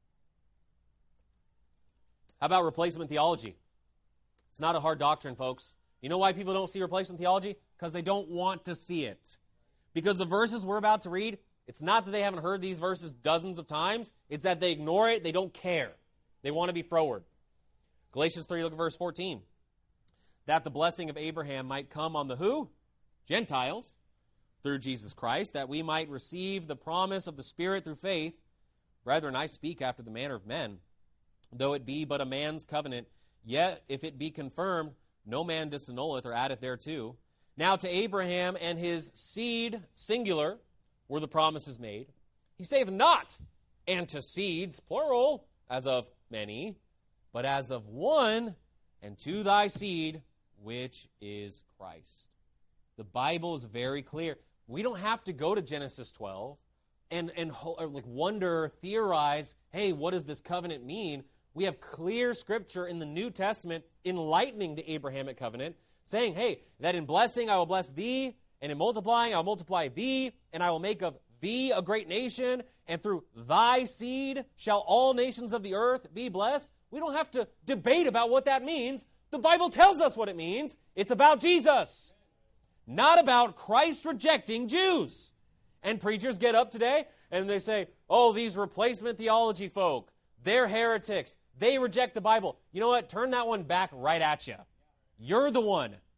How about replacement theology? It's not a hard doctrine, folks. You know why people don't see replacement theology? Because they don't want to see it. Because the verses we're about to read, it's not that they haven't heard these verses dozens of times. It's that they ignore it. They don't care. They want to be froward. Galatians 3, look at verse 14. That the blessing of Abraham might come on the who? Gentiles, through Jesus Christ, that we might receive the promise of the Spirit through faith. Brethren, I speak after the manner of men. Though it be but a man's covenant, yet if it be confirmed, no man disannulleth or addeth thereto. Now to Abraham and his seed, singular, were the promises made. He saith not, and to seeds, plural, as of many, but as of one, and to thy seed, which is Christ. The Bible is very clear. We don't have to go to Genesis 12 and wonder, theorize, hey, what does this covenant mean? We have clear scripture in the New Testament enlightening the Abrahamic covenant, saying, hey, that in blessing I will bless thee, and in multiplying I will multiply thee, and I will make of thee a great nation, and through thy seed shall all nations of the earth be blessed. We don't have to debate about what that means. The Bible tells us what it means. It's about Jesus, not about Christ rejecting Jews. And preachers get up today and they say, oh, these replacement theology folk, they're heretics. They reject the Bible. You know what? Turn that one back right at you. You're the one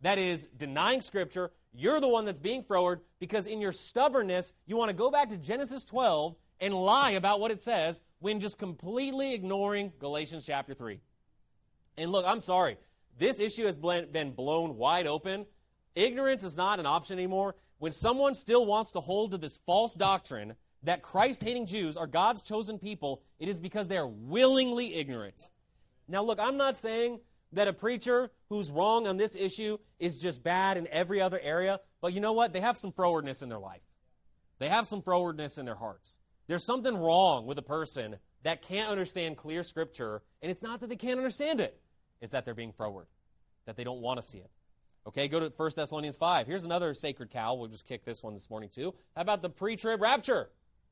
that is denying Scripture. You're the one that's being froward because in your stubbornness, you want to go back to Genesis 12 and lie about what it says when just completely ignoring Galatians chapter 3. And look, I'm sorry. This issue has been blown wide open. Ignorance is not an option anymore. When someone still wants to hold to this false doctrine that Christ-hating Jews are God's chosen people, it is because they are willingly ignorant. Now, look, I'm not saying that a preacher who's wrong on this issue is just bad in every other area, but you know what? They have some frowardness in their life. They have some frowardness in their hearts. There's something wrong with a person that can't understand clear Scripture, and it's not that they can't understand it. It's that they're being froward, that they don't want to see it. Okay, go to 1 Thessalonians 5. Here's another sacred cow. We'll just kick this one this morning too. How about the pre-trib rapture?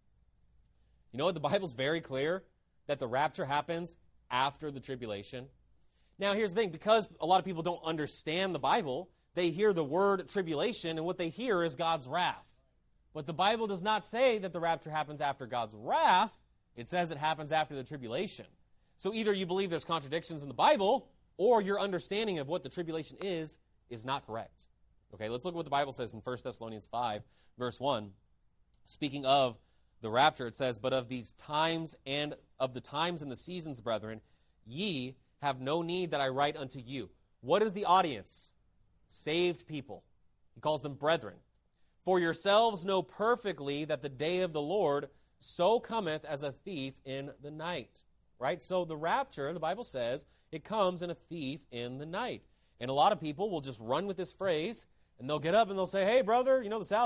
You know what? The Bible's very clear that the rapture happens after the tribulation. Now, here's the thing. Because a lot of people don't understand the Bible, they hear the word tribulation, and what they hear is God's wrath. But the Bible does not say that the rapture happens after God's wrath. It says it happens after the tribulation. So either you believe there's contradictions in the Bible, or your understanding of what the tribulation is not correct. Okay, let's look at what the Bible says in 1 Thessalonians 5, verse 1. Speaking of the rapture, it says, "But of these times and of the times and the seasons, brethren, ye have no need that I write unto you." What is the audience? Saved people. He calls them brethren. "For yourselves know perfectly that the day of the Lord so cometh as a thief in the night." Right? So the rapture, the Bible says, it comes in a thief in the night. And a lot of people will just run with this phrase, and they'll get up and they'll say, "Hey, brother,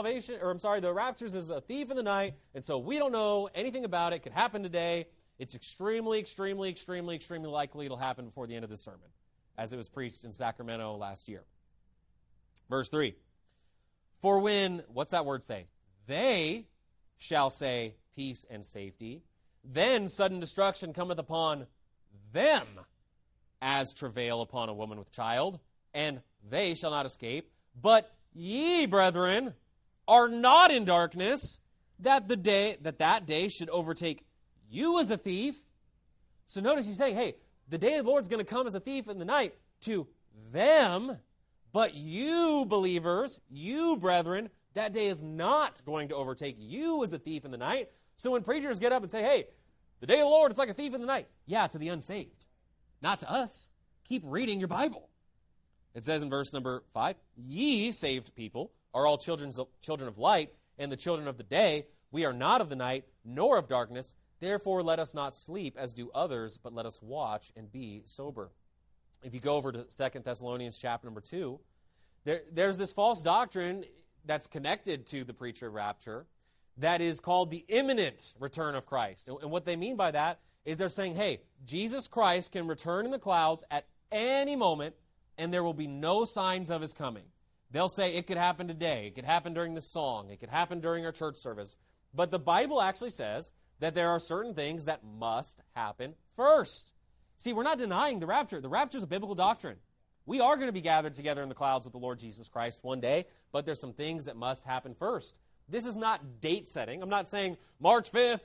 the raptures is a thief in the night, and so we don't know anything about it. It could happen today. It's extremely, extremely, extremely, extremely likely it'll happen before the end of this sermon," as it was preached in Sacramento last year. Verse 3. "For when," what's that word say? "They shall say peace and safety, then sudden destruction cometh upon them, as travail upon a woman with child, and they shall not escape. But ye, brethren, are not in darkness, that that day should overtake you as a thief." So notice he's saying, hey, the day of the Lord's going to come as a thief in the night to them, but you believers, you brethren, that day is not going to overtake you as a thief in the night. So when preachers get up and say, "Hey, the day of the Lord is like a thief in the night," yeah, to the unsaved, not to us. Keep reading your Bible. It says in verse number 5, "Ye saved people are all children of light, and the children of the day. We are not of the night, nor of darkness. Therefore let us not sleep as do others, but let us watch and be sober." If you go over to 2 Thessalonians chapter number 2, there's this false doctrine that's connected to the pre-trib rapture that is called the imminent return of Christ. And what they mean by that is they're saying, hey, Jesus Christ can return in the clouds at any moment, and there will be no signs of his coming. They'll say it could happen today, it could happen during the song, it could happen during our church service. But the Bible actually says that there are certain things that must happen first. See, we're not denying the rapture. The rapture is a biblical doctrine. We are going to be gathered together in the clouds with the Lord Jesus Christ one day, but there's some things that must happen first. This is not date setting. I'm not saying March 5th,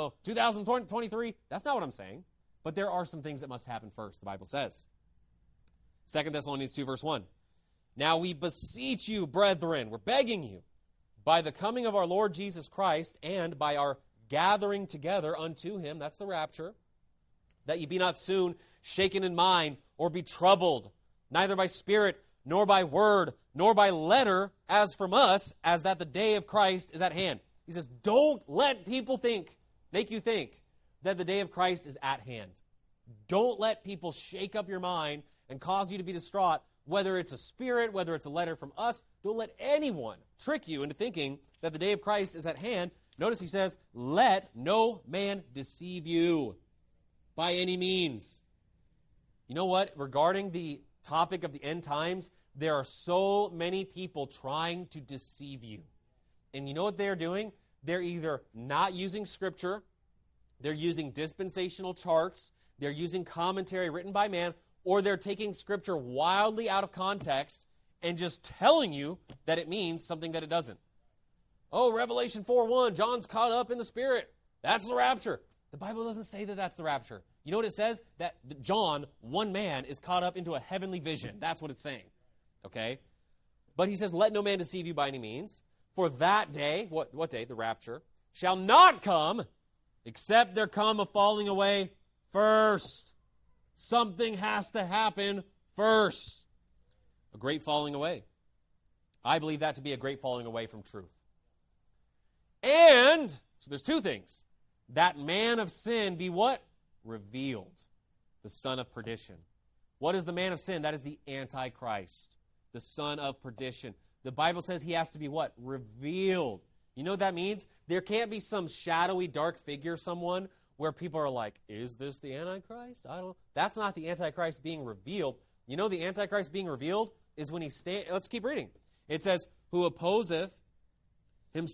2023. That's not what I'm saying. But there are some things that must happen first, the Bible says. 2 Thessalonians 2, verse 1. "Now we beseech you, brethren," we're begging you, "by the coming of our Lord Jesus Christ and by our gathering together unto him," that's the rapture, "that ye be not soon shaken in mind or be troubled, neither by spirit, nor by word, nor by letter, as from us, as that the day of Christ is at hand." He says, don't let people make you think that the day of Christ is at hand. Don't let people shake up your mind and cause you to be distraught, whether it's a spirit, whether it's a letter from us. Don't let anyone trick you into thinking that the day of Christ is at hand. Notice he says, "Let no man deceive you by any means." You know what? Regarding the topic of the end times, there are so many people trying to deceive you. And you know what they're doing? They're either not using Scripture, they're using dispensational charts, they're using commentary written by man, or they're taking Scripture wildly out of context and just telling you that it means something that it doesn't. Oh, Revelation 4:1, John's caught up in the Spirit. That's the rapture. The Bible doesn't say that that's the rapture. You know what it says? That John, one man, is caught up into a heavenly vision. That's what it's saying. Okay? But he says, let no man deceive you by any means. For that day, what day? The rapture, shall not come, except there come a falling away first. Something has to happen first. A great falling away. I believe that to be a great falling away from truth. And, so there's two things. That man of sin be what? Revealed. The son of perdition. What is the man of sin? That is the Antichrist. The son of perdition. The Bible says he has to be what? Revealed. You know what that means? There can't be some shadowy, dark figure, someone, where people are like, is this the Antichrist? I don't know. That's not the Antichrist being revealed. You know the Antichrist being revealed is when he stands. Let's keep reading. It says, who opposeth and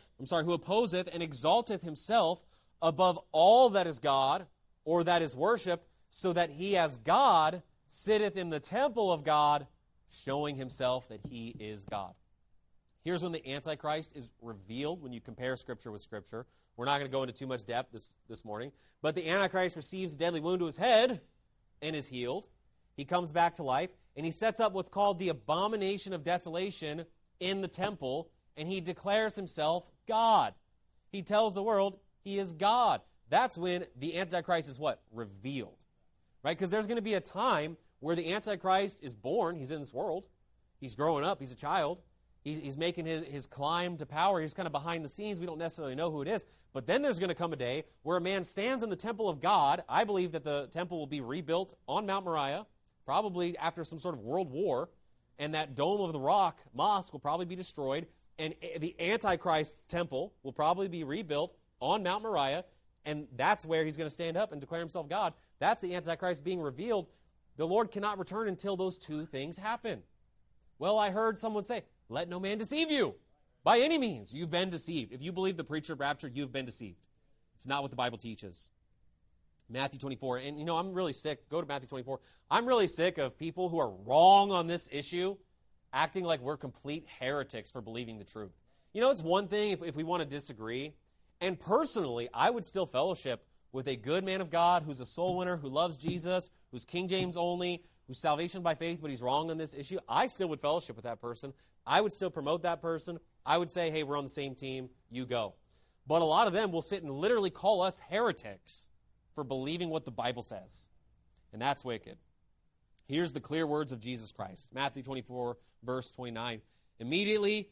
exalteth himself above all that is God, or that is worshipped, so that he as God sitteth in the temple of God, showing himself that he is God. Here's when the Antichrist is revealed, when you compare Scripture with Scripture. We're not going to go into too much depth this morning. But the Antichrist receives a deadly wound to his head and is healed. He comes back to life, and he sets up what's called the abomination of desolation in the temple, and he declares himself God. He tells the world he is God. That's when the Antichrist is what? Revealed. Right? Because there's going to be a time where the Antichrist is born. He's in this world. He's growing up. He's a child. He's making his climb to power. He's kind of behind the scenes. We don't necessarily know who it is. But then there's going to come a day where a man stands in the temple of God. I believe that the temple will be rebuilt on Mount Moriah, probably after some sort of world war. And that Dome of the Rock mosque will probably be destroyed. And the Antichrist temple will probably be rebuilt on Mount Moriah. And that's where he's going to stand up and declare himself God. That's the Antichrist being revealed. The Lord cannot return until those two things happen. Well, I heard someone say, let no man deceive you. By any means, you've been deceived. If you believe the preacher of rapture, you've been deceived. It's not what the Bible teaches. Matthew 24, and I'm really sick. Go to Matthew 24. I'm really sick of people who are wrong on this issue acting like we're complete heretics for believing the truth. It's one thing if we want to disagree. And personally, I would still fellowship with a good man of God who's a soul winner, who loves Jesus, who's King James only, who's salvation by faith, but he's wrong on this issue. I still would fellowship with that person. I would still promote that person. I would say, hey, we're on the same team. You go. But a lot of them will sit and literally call us heretics for believing what the Bible says. And that's wicked. Here's the clear words of Jesus Christ. Matthew 24, verse 29. Immediately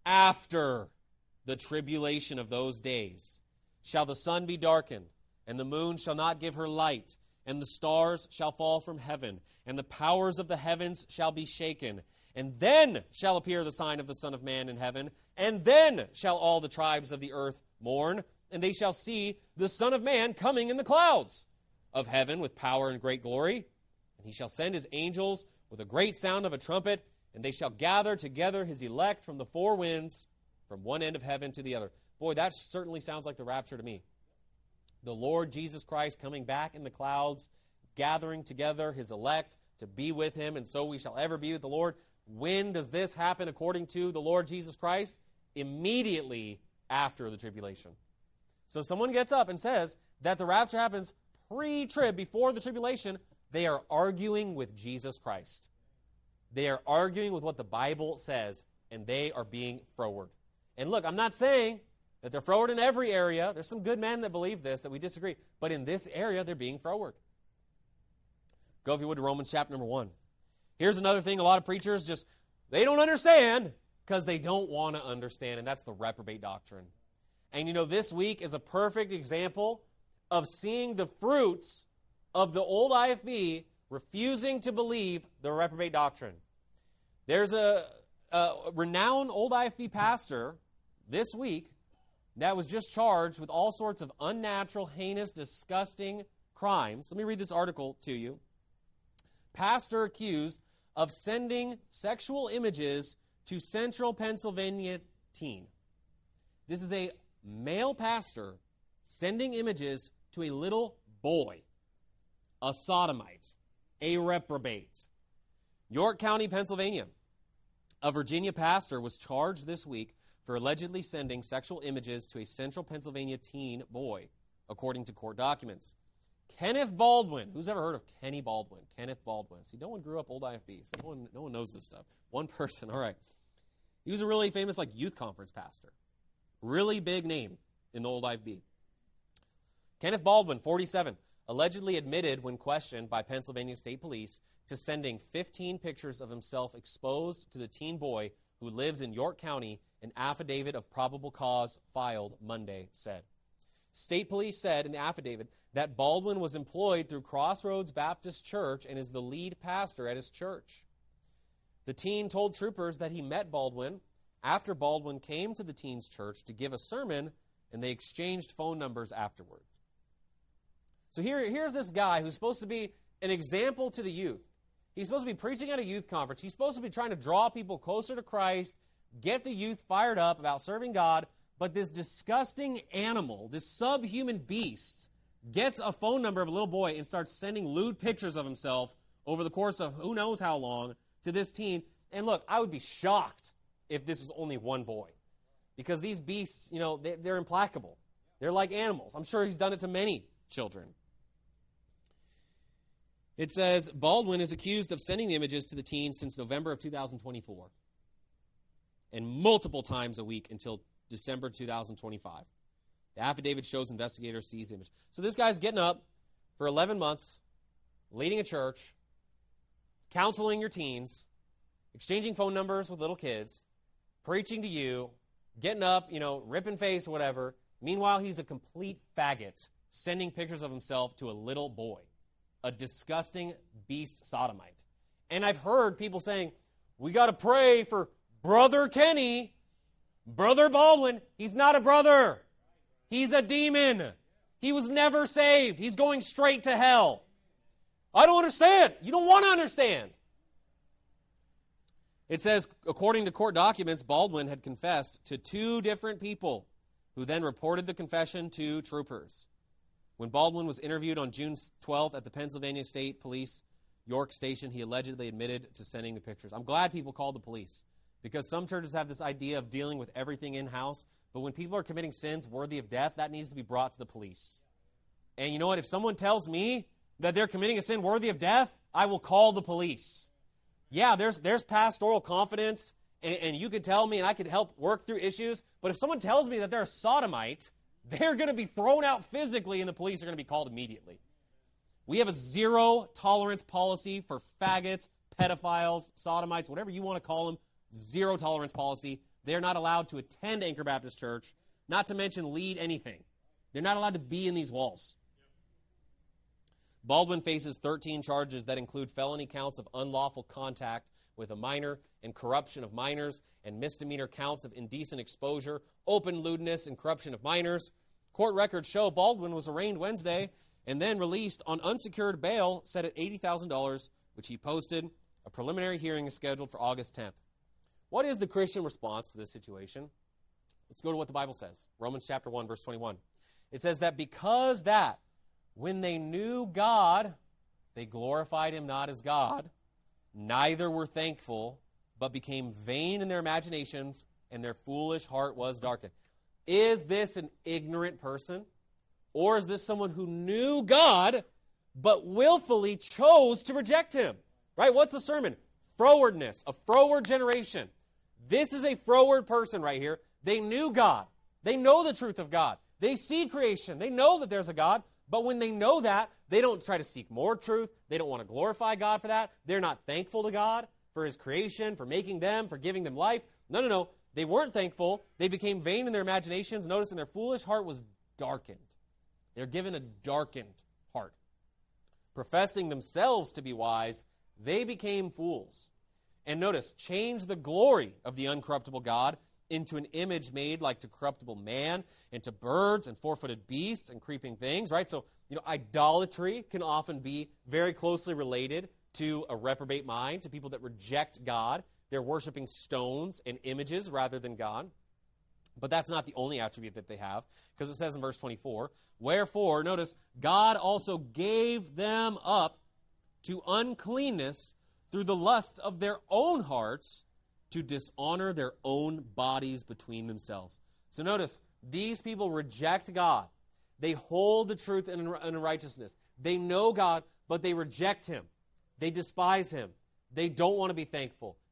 after the tribulation of those days shall the sun be darkened, and the moon shall not give her light, and the stars shall fall from heaven, and the powers of the heavens shall be shaken. And then shall appear the sign of the Son of Man in heaven, and then shall all the tribes of the earth mourn, and they shall see the Son of Man coming in the clouds of heaven with power and great glory. And he shall send his angels with a great sound of a trumpet, and they shall gather together his elect from the four winds, from one end of heaven to the other. Boy, that certainly sounds like the rapture to me. The Lord Jesus Christ coming back in the clouds, gathering together his elect to be with him, and so we shall ever be with the Lord. When does this happen according to the Lord Jesus Christ? Immediately after the tribulation. So someone gets up and says that the rapture happens pre-trib, before the tribulation. They are arguing with Jesus Christ. They are arguing with what the Bible says, and they are being froward. And look, I'm not saying that they're froward in every area. There's some good men that believe this, that we disagree. But in this area, they're being froward. Go, if you would, to Romans chapter number 1. Here's another thing a lot of preachers they don't understand because they don't want to understand, and that's the reprobate doctrine. And this week is a perfect example of seeing the fruits of the old IFB refusing to believe the reprobate doctrine. There's a renowned old IFB pastor this week that was just charged with all sorts of unnatural, heinous, disgusting crimes. Let me read this article to you. Pastor accused of sending sexual images to Central Pennsylvania teen. This is a male pastor sending images to a little boy, a sodomite, a reprobate. York County, Pennsylvania. A Virginia pastor was charged this week for allegedly sending sexual images to a Central Pennsylvania teen boy, according to court documents. Kenneth Baldwin. Who's ever heard of Kenny Baldwin? Kenneth Baldwin. See, no one grew up old IFB, so no one knows this stuff. One person, all right. He was a really famous youth conference pastor. Really big name in the old IFB. Kenneth Baldwin, 47, allegedly admitted when questioned by Pennsylvania State Police to sending 15 pictures of himself exposed to the teen boy who lives in York County, an affidavit of probable cause filed Monday said. State police said in the affidavit that Baldwin was employed through Crossroads Baptist Church and is the lead pastor at his church. The teen told troopers that he met Baldwin after Baldwin came to the teen's church to give a sermon, and they exchanged phone numbers afterwards. So here's this guy who's supposed to be an example to the youth. He's supposed to be preaching at a youth conference. He's supposed to be trying to draw people closer to Christ, get the youth fired up about serving God, but this disgusting animal, this subhuman beast, gets a phone number of a little boy and starts sending lewd pictures of himself over the course of who knows how long to this teen. And look, I would be shocked if this was only one boy, because these beasts, they're implacable. They're like animals. I'm sure he's done it to many children. It says Baldwin is accused of sending the images to the teen since November of 2024 and multiple times a week until December 2025. The affidavit shows investigators seized the image. So this guy's getting up for 11 months, leading a church, counseling your teens, exchanging phone numbers with little kids, preaching to you, getting up, ripping face, whatever. Meanwhile, he's a complete faggot, sending pictures of himself to a little boy, a disgusting beast sodomite. And I've heard people saying, we got to pray for Brother Kenny, Brother Baldwin. He's not a brother. He's a demon. He was never saved. He's going straight to hell. I don't understand. You don't want to understand. It says, according to court documents, Baldwin had confessed to 2 different people who then reported the confession to troopers. When Baldwin was interviewed on June 12th at the Pennsylvania State Police York Station, he allegedly admitted to sending the pictures. I'm glad people called the police, because some churches have this idea of dealing with everything in-house, but when people are committing sins worthy of death, that needs to be brought to the police. And you know what? If someone tells me that they're committing a sin worthy of death, I will call the police. Yeah, there's pastoral confidence, and you could tell me and I could help work through issues, but if someone tells me that they're a sodomite, they're going to be thrown out physically and the police are going to be called immediately. We have a zero-tolerance policy for faggots, pedophiles, sodomites, whatever you want to call them, zero-tolerance policy. They're not allowed to attend Anchor Baptist Church, not to mention lead anything. They're not allowed to be in these walls. Baldwin faces 13 charges that include felony counts of unlawful contact with a minor and corruption of minors, and misdemeanor counts of indecent exposure, open lewdness, and corruption of minors. Court records show Baldwin was arraigned Wednesday and then released on unsecured bail set at $80,000, which he posted. A preliminary hearing is scheduled for August 10th. What is the Christian response to this situation? Let's go to what the Bible says. Romans chapter 1, verse 21. It says that because that when they knew God, they glorified him not as God, neither were thankful, but became vain in their imaginations, and their foolish heart was darkened. Is this an ignorant person? Or is this someone who knew God, but willfully chose to reject him? Right? What's the sermon? Frowardness, a froward generation. This is a froward person right here. They knew God. They know the truth of God. They see creation. They know that there's a God. But when they know that, they don't try to seek more truth. They don't want to glorify God for that. They're not thankful to God for his creation, for making them, for giving them life. No. They weren't thankful. They became vain in their imaginations. Notice, and their foolish heart was darkened. They're given a darkened heart. Professing themselves to be wise, they became fools. And notice, change the glory of the uncorruptible God into an image made like to corruptible man, and to birds and four-footed beasts and creeping things, right? So, idolatry can often be very closely related to a reprobate mind, to people that reject God. They're worshiping stones and images rather than God. But that's not the only attribute that they have, because it says in verse 24, wherefore, notice, God also gave them up to uncleanness through the lust of their own hearts, to dishonor their own bodies between themselves. So notice, these people reject God. They hold the truth in righteousness. They know God, but they reject him. They despise him. They don't want to be thankful.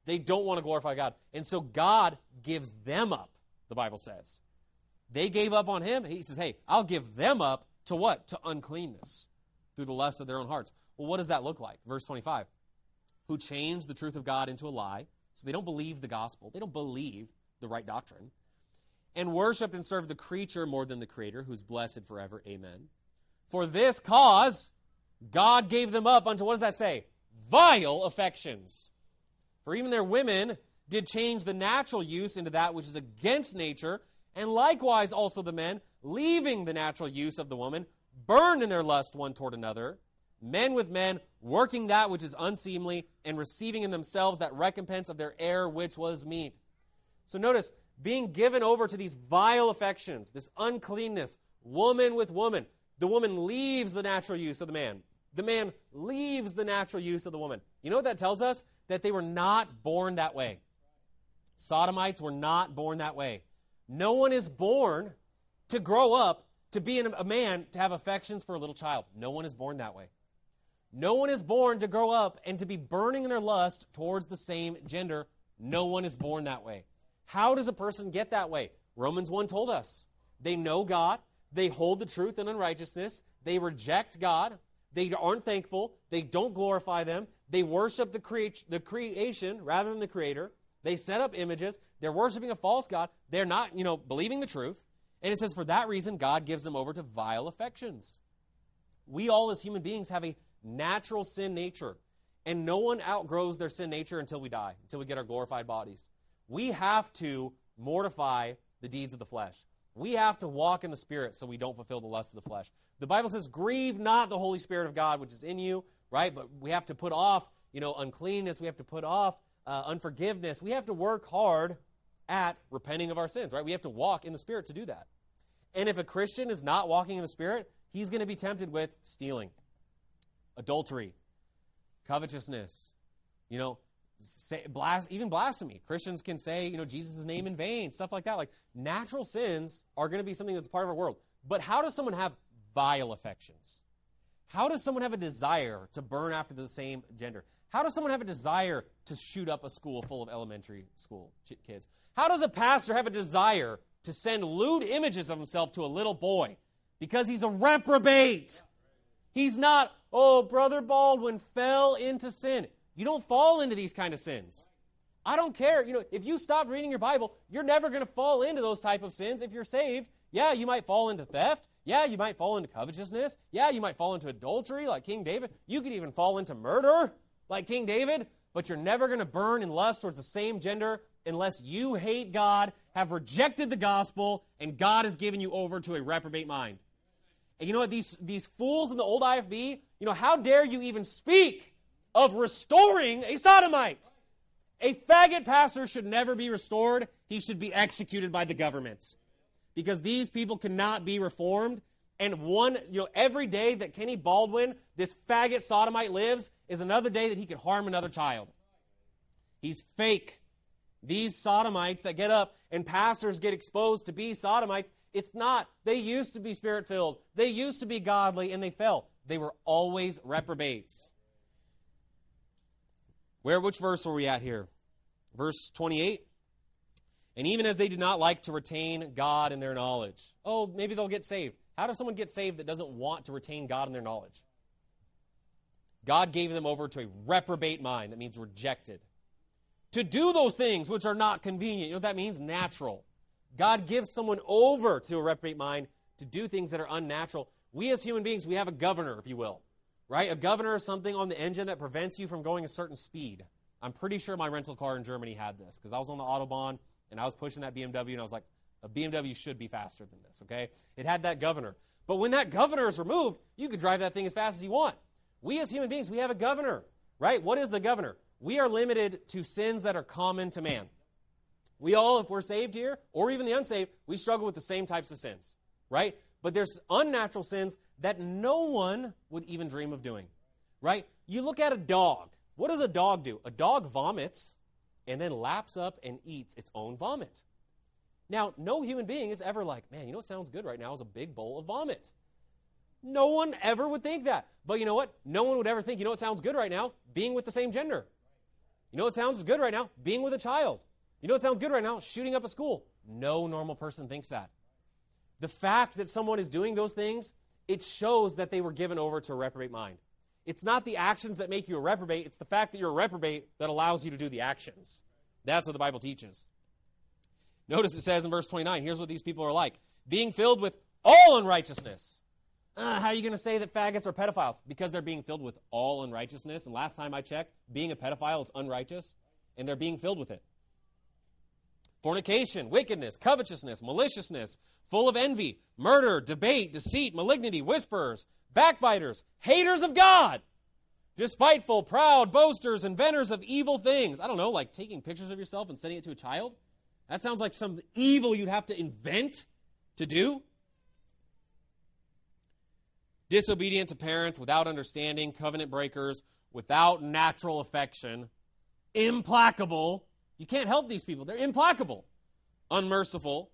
They don't want to glorify God. And so God gives them up, the Bible says. They gave up on him. He says, hey, I'll give them up to what? To uncleanness through the lusts of their own hearts. Well, what does that look like? Verse 25. Who changed the truth of God into a lie. So they don't believe the gospel. They don't believe the right doctrine. And worshiped and served the creature more than the Creator, who is blessed forever. Amen. For this cause, God gave them up unto, what does that say? Vile affections. For even their women did change the natural use into that which is against nature, and likewise also the men, leaving the natural use of the woman, burned in their lust one toward another, men with men, working that which is unseemly, and receiving in themselves that recompense of their error which was meet. So notice, being given over to these vile affections, this uncleanness, woman with woman. The woman leaves the natural use of the man. The man leaves the natural use of the woman. You know what that tells us? That they were not born that way. Sodomites were not born that way. No one is born to grow up, to be a man, to have affections for a little child. No one is born that way. No one is born to grow up and to be burning in their lust towards the same gender. No one is born that way. How does a person get that way? Romans 1 told us. They know God. They hold the truth in unrighteousness. They reject God. They aren't thankful. They don't glorify them. They worship the creation rather than the Creator. They set up images. They're worshiping a false God. They're not, believing the truth. And it says for that reason, God gives them over to vile affections. We all as human beings have a natural sin nature. And no one outgrows their sin nature until we die, until we get our glorified bodies. We have to mortify the deeds of the flesh. We have to walk in the Spirit so we don't fulfill the lusts of the flesh. The Bible says, grieve not the Holy Spirit of God, which is in you, right? But we have to put off, uncleanness. We have to put off unforgiveness. We have to work hard at repenting of our sins, right? We have to walk in the Spirit to do that. And if a Christian is not walking in the Spirit, he's going to be tempted with stealing, adultery, covetousness, even blasphemy. Christians can say, Jesus' name in vain, stuff like that. Like, natural sins are going to be something that's part of our world. But how does someone have vile affections? How does someone have a desire to burn after the same gender? How does someone have a desire to shoot up a school full of elementary school kids? How does a pastor have a desire to send lewd images of himself to a little boy? Because he's a reprobate. He's not, Brother Baldwin fell into sin. You don't fall into these kind of sins. I don't care. If you stop reading your Bible, you're never going to fall into those type of sins if you're saved. Yeah, you might fall into theft. Yeah, you might fall into covetousness. Yeah, you might fall into adultery like King David. You could even fall into murder like King David. But you're never going to burn in lust towards the same gender unless you hate God, have rejected the gospel, and God has given you over to a reprobate mind. And you know what? These fools in the old IFB, how dare you even speak of restoring a sodomite? A faggot pastor should never be restored. He should be executed by the government. Because these people cannot be reformed. And every day that Kenny Baldwin, this faggot sodomite, lives is another day that he could harm another child. He's fake. These sodomites that get up and pastors get exposed to be sodomites, it's not. They used to be Spirit-filled. They used to be godly, and they fell. They were always reprobates. Which verse were we at here? Verse 28. And even as they did not like to retain God in their knowledge. Maybe they'll get saved. How does someone get saved that doesn't want to retain God in their knowledge? God gave them over to a reprobate mind. That means rejected. To do those things which are not convenient. You know what that means? Natural. God gives someone over to a reprobate mind to do things that are unnatural. We as human beings, we have a governor, if you will. Right? A governor is something on the engine that prevents you from going a certain speed. I'm pretty sure my rental car in Germany had this because I was on the Autobahn and I was pushing that BMW and I was like, a BMW should be faster than this, okay? It had that governor. But when that governor is removed, you could drive that thing as fast as you want. We as human beings, we have a governor, right? What is the governor? We are limited to sins that are common to man. We all, if we're saved here, or even the unsaved, we struggle with the same types of sins, right? But there's unnatural sins that no one would even dream of doing, right? You look at a dog. What does a dog do? A dog vomits and then laps up and eats its own vomit. Now, no human being is ever like, man, what sounds good right now is a big bowl of vomit. No one ever would think that. But you know what? No one would ever think, what sounds good right now? Being with the same gender. You know what sounds good right now? Being with a child. You know what sounds good right now? Shooting up a school. No normal person thinks that. The fact that someone is doing those things, it shows that they were given over to a reprobate mind. It's not the actions that make you a reprobate. It's the fact that you're a reprobate that allows you to do the actions. That's what the Bible teaches. Notice it says in verse 29, here's what these people are like. Being filled with all unrighteousness. How are you going to say that faggots are pedophiles? Because they're being filled with all unrighteousness. And last time I checked, being a pedophile is unrighteous. And they're being filled with it. Fornication, wickedness, covetousness, maliciousness, full of envy, murder, debate, deceit, malignity, whisperers, backbiters, haters of God, despiteful, proud, boasters, inventors of evil things. I don't know, like taking pictures of yourself and sending it to a child? That sounds like some evil you'd have to invent to do. Disobedient to parents, without understanding, covenant breakers, without natural affection, implacable. You can't help these people. They're implacable. Unmerciful.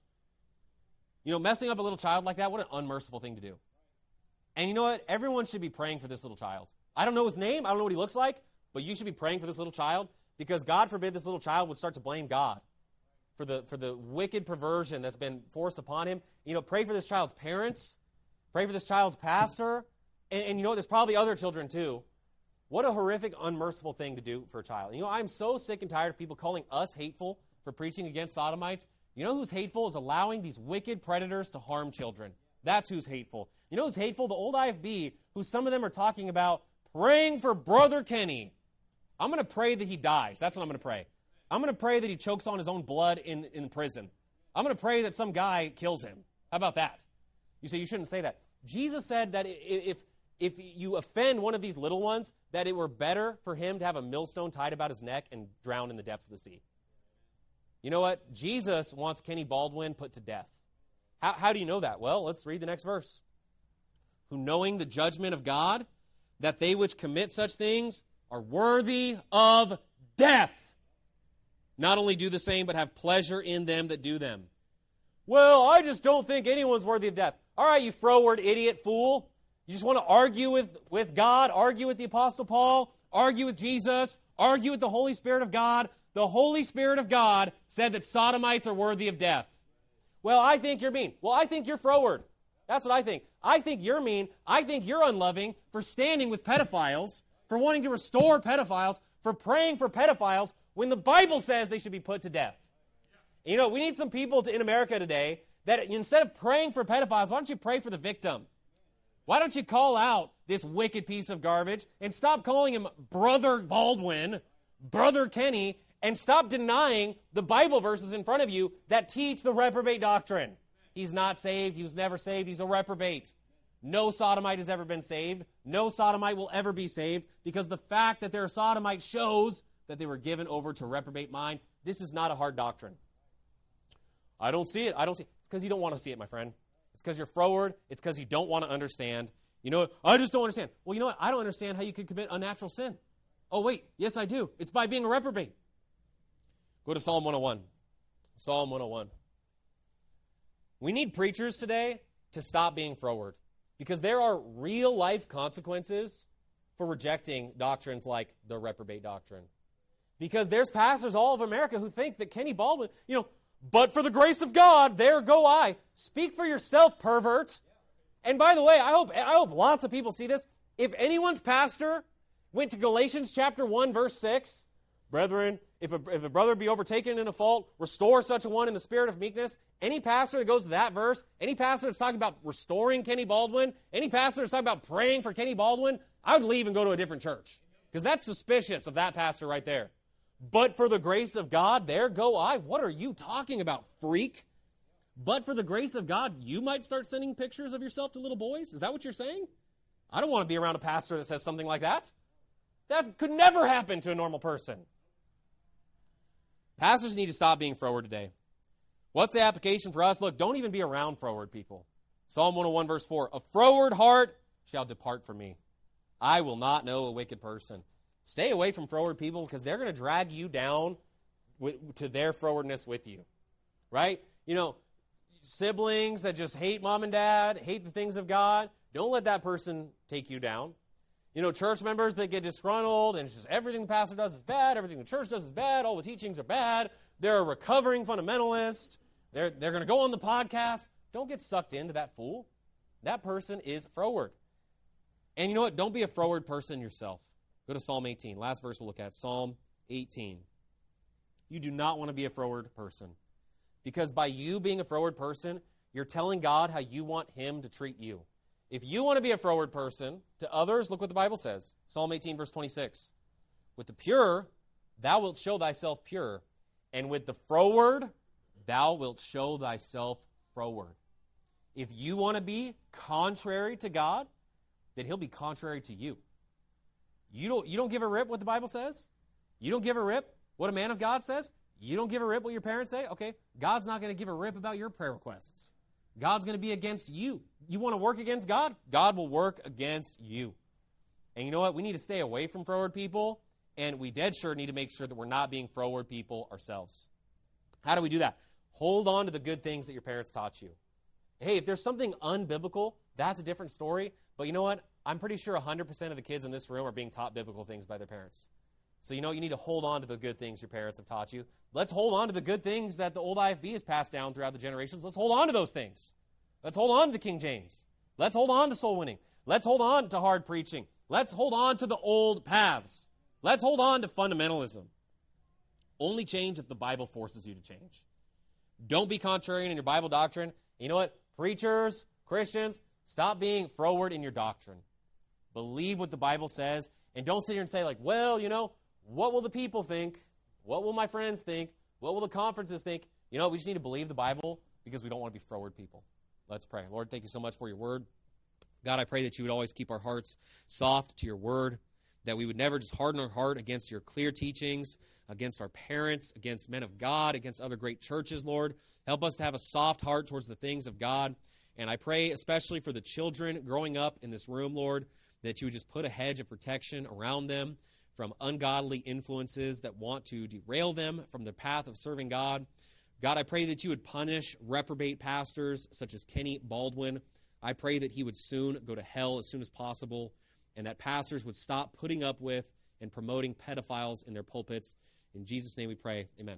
You know, messing up a little child like that, what an unmerciful thing to do. And you know what? Everyone should be praying for this little child. I don't know his name. I don't know what he looks like. But you should be praying for this little child because God forbid this little child would start to blame God for the wicked perversion that's been forced upon him. You know, pray for this child's parents. Pray for this child's pastor. And you know, there's probably other children too. What a horrific, unmerciful thing to do for a child. You know, I'm so sick and tired of people calling us hateful for preaching against sodomites. You know who's hateful is allowing these wicked predators to harm children. That's who's hateful. You know who's hateful? The old IFB, who some of them are talking about praying for Brother Kenny. I'm going to pray that he dies. That's what I'm going to pray. I'm going to pray that he chokes on his own blood in prison. I'm going to pray that some guy kills him. How about that? You say you shouldn't say that. Jesus said that if you offend one of these little ones, that it were better for him to have a millstone tied about his neck and drown in the depths of the sea. You know what? Jesus wants Kenny Baldwin put to death. How do you know that? Well, let's read the next verse. Who knowing the judgment of God, that they which commit such things are worthy of death, not only do the same, but have pleasure in them that do them. Well, I just don't think anyone's worthy of death. All right, you froward idiot fool. You just want to argue with God, argue with the Apostle Paul, argue with Jesus, argue with the Holy Spirit of God. The Holy Spirit of God said that sodomites are worthy of death. Well, I think you're mean. Well, I think you're froward. That's what I think. I think you're mean. I think you're unloving for standing with pedophiles, for wanting to restore pedophiles, for praying for pedophiles when the Bible says they should be put to death. You know, we need some people in America today that instead of praying for pedophiles, why don't you pray for the victim? Why don't you call out this wicked piece of garbage and stop calling him Brother Baldwin, Brother Kenny, and stop denying the Bible verses in front of you that teach the reprobate doctrine? He's not saved. He was never saved. He's a reprobate. No sodomite has ever been saved. No sodomite will ever be saved because the fact that they're a sodomite shows that they were given over to a reprobate mind. This is not a hard doctrine. I don't see it. I don't see it. It's because you don't want to see it, my friend. It's because you're froward. It's because you don't want to understand. You know, I just don't understand. Well, you know what? I don't understand how you could commit unnatural sin. Oh, wait. Yes, I do. It's by being a reprobate. Go to Psalm 101. Psalm 101. We need preachers today to stop being froward because there are real life consequences for rejecting doctrines like the reprobate doctrine. Because there's pastors all over America who think that Kenny Baldwin, you know, but for the grace of God, there go I. Speak for yourself, pervert. And by the way, I hope lots of people see this. If anyone's pastor went to Galatians chapter 1, verse 6, brethren, if a brother be overtaken in a fault, restore such a one in the spirit of meekness. Any pastor that goes to that verse, any pastor that's talking about restoring Kenny Baldwin, any pastor that's talking about praying for Kenny Baldwin, I would leave and go to a different church. Because that's suspicious of that pastor right there. But for the grace of God, there go I. What are you talking about, freak? But for the grace of God, you might start sending pictures of yourself to little boys? Is that what you're saying? I don't want to be around a pastor that says something like that. That could never happen to a normal person. Pastors need to stop being froward today. What's the application for us? Look, don't even be around froward people. Psalm 101, verse 4. A froward heart shall depart from me. I will not know a wicked person. Stay away from froward people because they're going to drag you down to their frowardness with you. Right? You know, siblings that just hate mom and dad, hate the things of God, don't let that person take you down. church members that get disgruntled, and it's just everything the pastor does is bad, everything the church does is bad, all the teachings are bad. They're a recovering fundamentalist. They're going to go on the podcast. Don't get sucked into that fool. That person is froward. And you know what? Don't be a froward person yourself. Go to Psalm 18. Last verse we'll look at, Psalm 18. You do not want to be a froward person. Because by you being a froward person, you're telling God how you want him to treat you. If you want to be a froward person to others, look what the Bible says. Psalm 18, verse 26. With the pure, thou wilt show thyself pure, and with the froward, thou wilt show thyself froward. If you want to be contrary to God, then he'll be contrary to you. You don't give a rip what the Bible says? You don't give a rip what a man of God says? You don't give a rip what your parents say? Okay, God's not going to give a rip about your prayer requests. God's going to be against you. You want to work against God? God will work against you. And you know what? We need to stay away from froward people, and we dead sure need to make sure that we're not being froward people ourselves. How do we do that? Hold on to the good things that your parents taught you. Hey, if there's something unbiblical, that's a different story. But you know what? I'm pretty sure 100% of the kids in this room are being taught biblical things by their parents. So you need to hold on to the good things your parents have taught you. Let's hold on to the good things that the old IFB has passed down throughout the generations. Let's hold on to those things. Let's hold on to King James. Let's hold on to soul winning. Let's hold on to hard preaching. Let's hold on to the old paths. Let's hold on to fundamentalism. Only change if the Bible forces you to change. Don't be contrarian in your Bible doctrine. You know what? Preachers, Christians, stop being froward in your doctrine. Believe what the Bible says, and don't sit here and say, like, well, what will the people think? What will my friends think? What will the conferences think? We just need to believe the Bible because we don't want to be froward people. Let's pray. Lord, thank you so much for your word. God, I pray that you would always keep our hearts soft to your word, that we would never just harden our heart against your clear teachings, against our parents, against men of God, against other great churches, Lord. Help us to have a soft heart towards the things of God. And I pray especially for the children growing up in this room, Lord, that you would just put a hedge of protection around them from ungodly influences that want to derail them from the path of serving God. God, I pray that you would punish reprobate pastors such as Kenny Baldwin. I pray that he would soon go to hell as soon as possible, and that pastors would stop putting up with and promoting pedophiles in their pulpits. In Jesus' name we pray. Amen.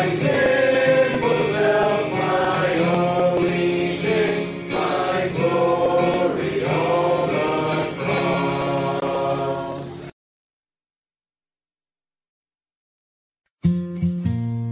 my Savior.